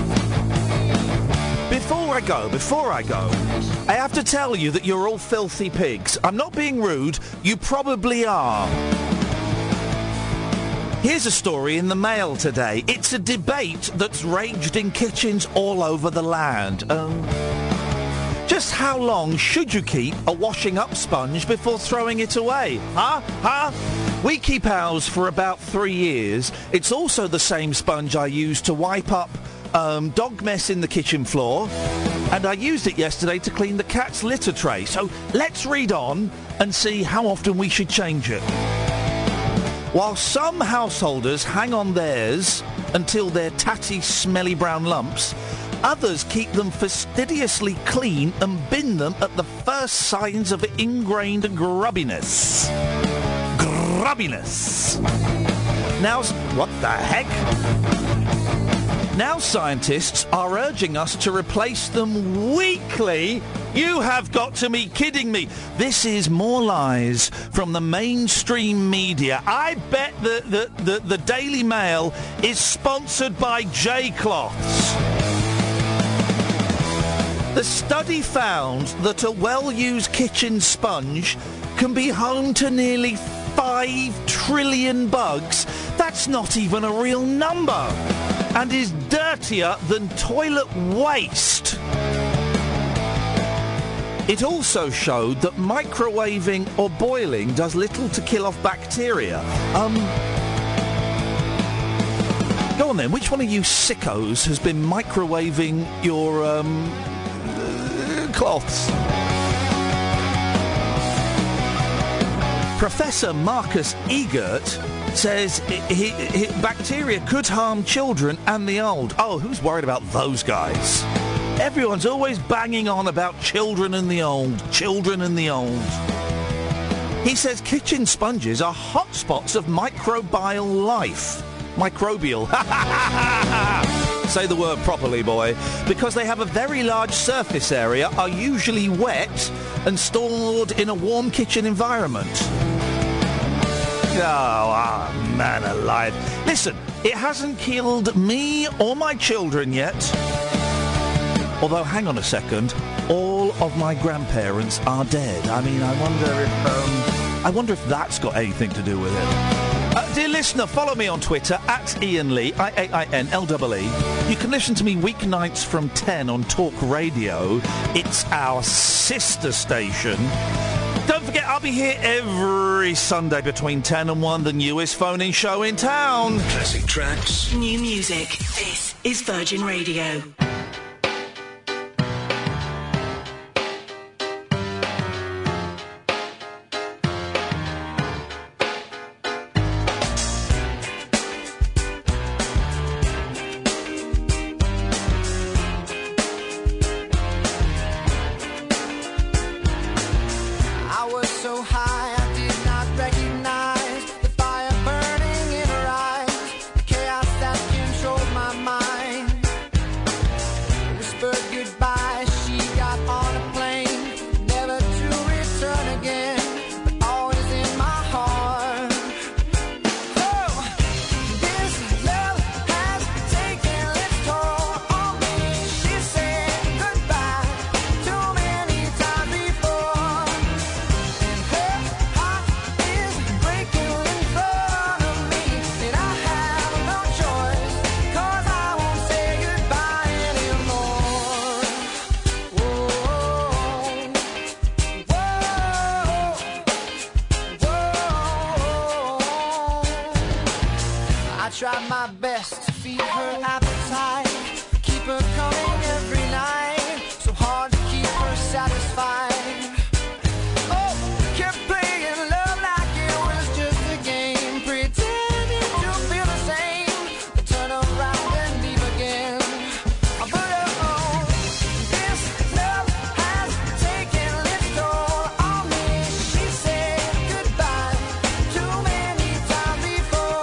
Before I go, before I go, I have to tell you that you're all filthy pigs. I'm not being rude. You probably are. Here's a story in the Mail today. It's a debate that's raged in kitchens all over the land. Um, just how long should you keep a washing up sponge before throwing it away? Huh? Huh? We keep ours for about three years. It's also the same sponge I use to wipe up um, dog mess in the kitchen floor. And I used it yesterday to clean the cat's litter tray. So let's read on and see how often we should change it. While some householders hang on theirs until they're tatty, smelly brown lumps, others keep them fastidiously clean and bin them at the first signs of ingrained grubbiness. Grubbiness. Now, what the heck? Now scientists are urging us to replace them weekly. You have got to be kidding me. This is more lies from the mainstream media. I bet the, the, the, the Daily Mail is sponsored by J-Cloths. The study found that a well-used kitchen sponge can be home to nearly five trillion bugs. That's not even a real number. And is dirtier than toilet waste. It also showed that microwaving or boiling does little to kill off bacteria. Um, go on then, which one of you sickos has been microwaving your um, uh, cloths? Professor Marcus Egert says he, he, bacteria could harm children and the old. Oh, who's worried about those guys? Everyone's always banging on about children and the old, children and the old. He says kitchen sponges are hotspots of microbial life. Microbial. Say the word properly, boy. Because they have a very large surface area, are usually wet and stored in a warm kitchen environment. Oh, ah, man alive. Listen, it hasn't killed me or my children yet. Although, hang on a second, all of my grandparents are dead. I mean, I wonder if, um, I wonder if that's got anything to do with it. Uh, dear listener, follow me on Twitter, at Ian Lee, I A I N L E E. You can listen to me weeknights from ten on Talk Radio. It's our sister station. Don't forget, I'll be here every Sunday between ten and one, the newest phone-in show in town. Classic tracks. New music. This is Virgin Radio. Try my best to feed her appetite, keep her coming every night, so hard to keep her satisfied. Oh, kept playing love like it was just a game, pretending to feel the same, then turn around and leave again. But oh, this love has taken its toll on me. She said goodbye too many times before.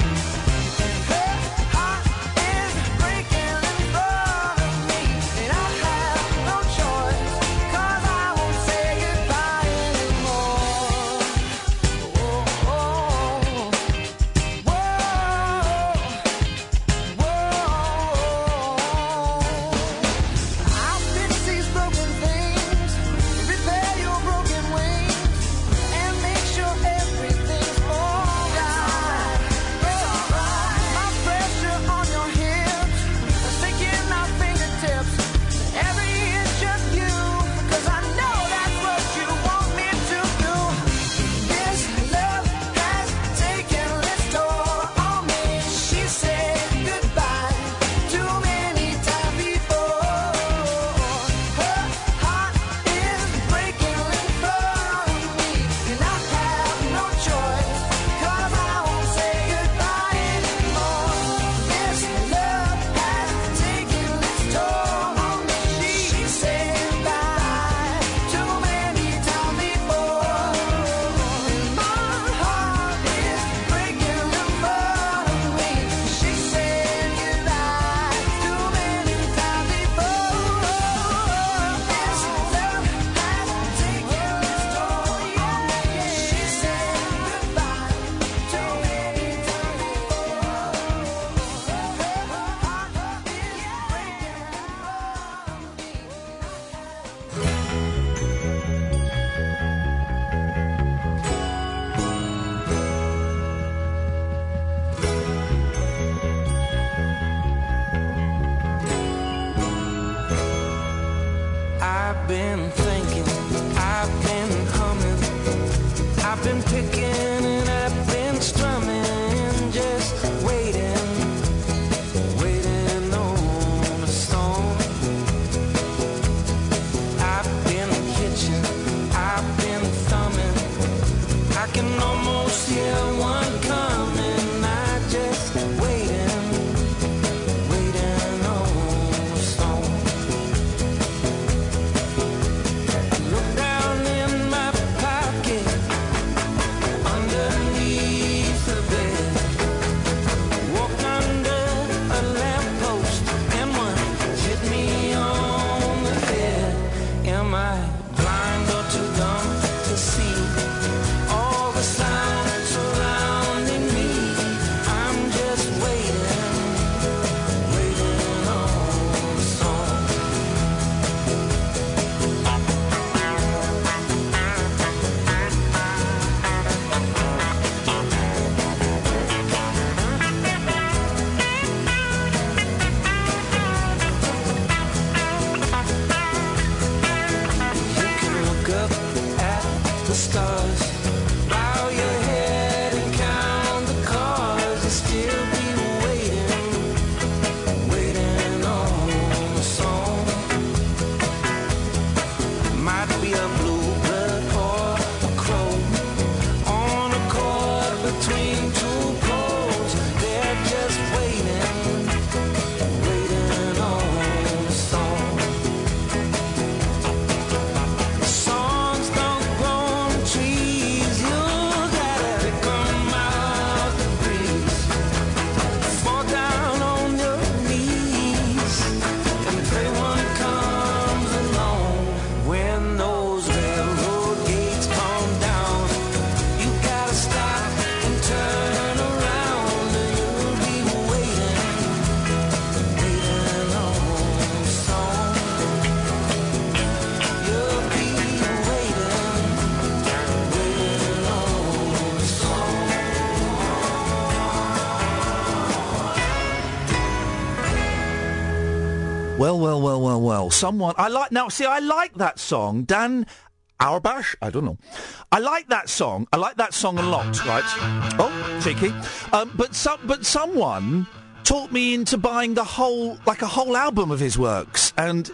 I've been thinking, I've been humming, I've been picking and I've been strumming, just waiting, waiting on a storm. I've been hitching, I've been thumbing, I can almost hear one coming. the stars. Bow your head and count the cars. You'll still be waiting, waiting on a song. Might be a bluebird or a crow on a chord between two poles. They're just waiting, waiting on a song. Songs don't grow on trees. You gotta pick 'em out the breeze. Fall down on your knees and pray one comes along. When those railroad gates come down, you gotta stop and turn around, and you'll be waiting, waiting on a song. You'll be waiting, waiting on a song. Well, well, well, well, well. Someone I like now. See, I like that song, Dan Auerbach. I don't know. I like that song. I like that song a lot. Right? Oh, cheeky. Um, but some, but someone talked me into buying the whole, like a whole album of his works, and.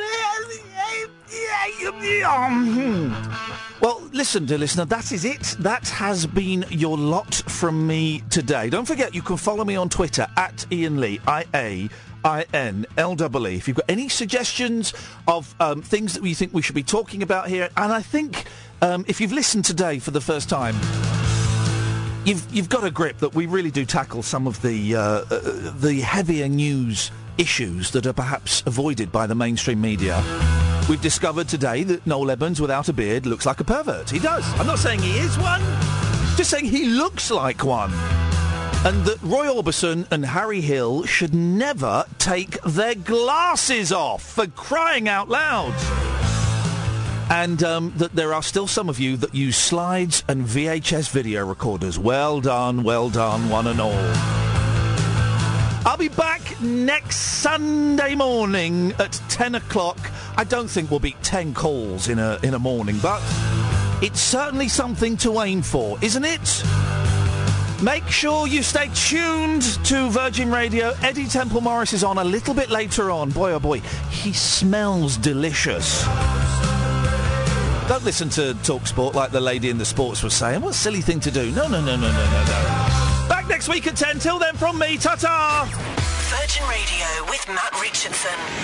Well, listen, dear listener, that is it. That has been your lot from me today. Don't forget, you can follow me on Twitter, at Ian Lee, I A I N L E E. If you've got any suggestions of um, things that you think we should be talking about here, and I think um, if you've listened today for the first time, you've you've got a grip that we really do tackle some of the uh, uh, the heavier news issues that are perhaps avoided by the mainstream media. We've discovered today that Noel Evans without a beard looks like a pervert. He does. I'm not saying he is one, just saying he looks like one. And that Roy Orbison and Harry Hill should never take their glasses off, for crying out loud. And um, that there are still some of you that use slides and V H S video recorders. Well done, well done, one and all. I'll be back next Sunday morning at ten o'clock. I don't think we'll beat ten calls in a in a morning, but it's certainly something to aim for, isn't it? Make sure you stay tuned to Virgin Radio. Eddie Temple Morris is on a little bit later on. Boy, oh boy, he smells delicious. Don't listen to TalkSport like the lady in the sports was saying. What a silly thing to do. No, no, no, no, no, no, no. Back next week at ten. Till then, from me, ta-ta! Virgin Radio with Matt Richardson.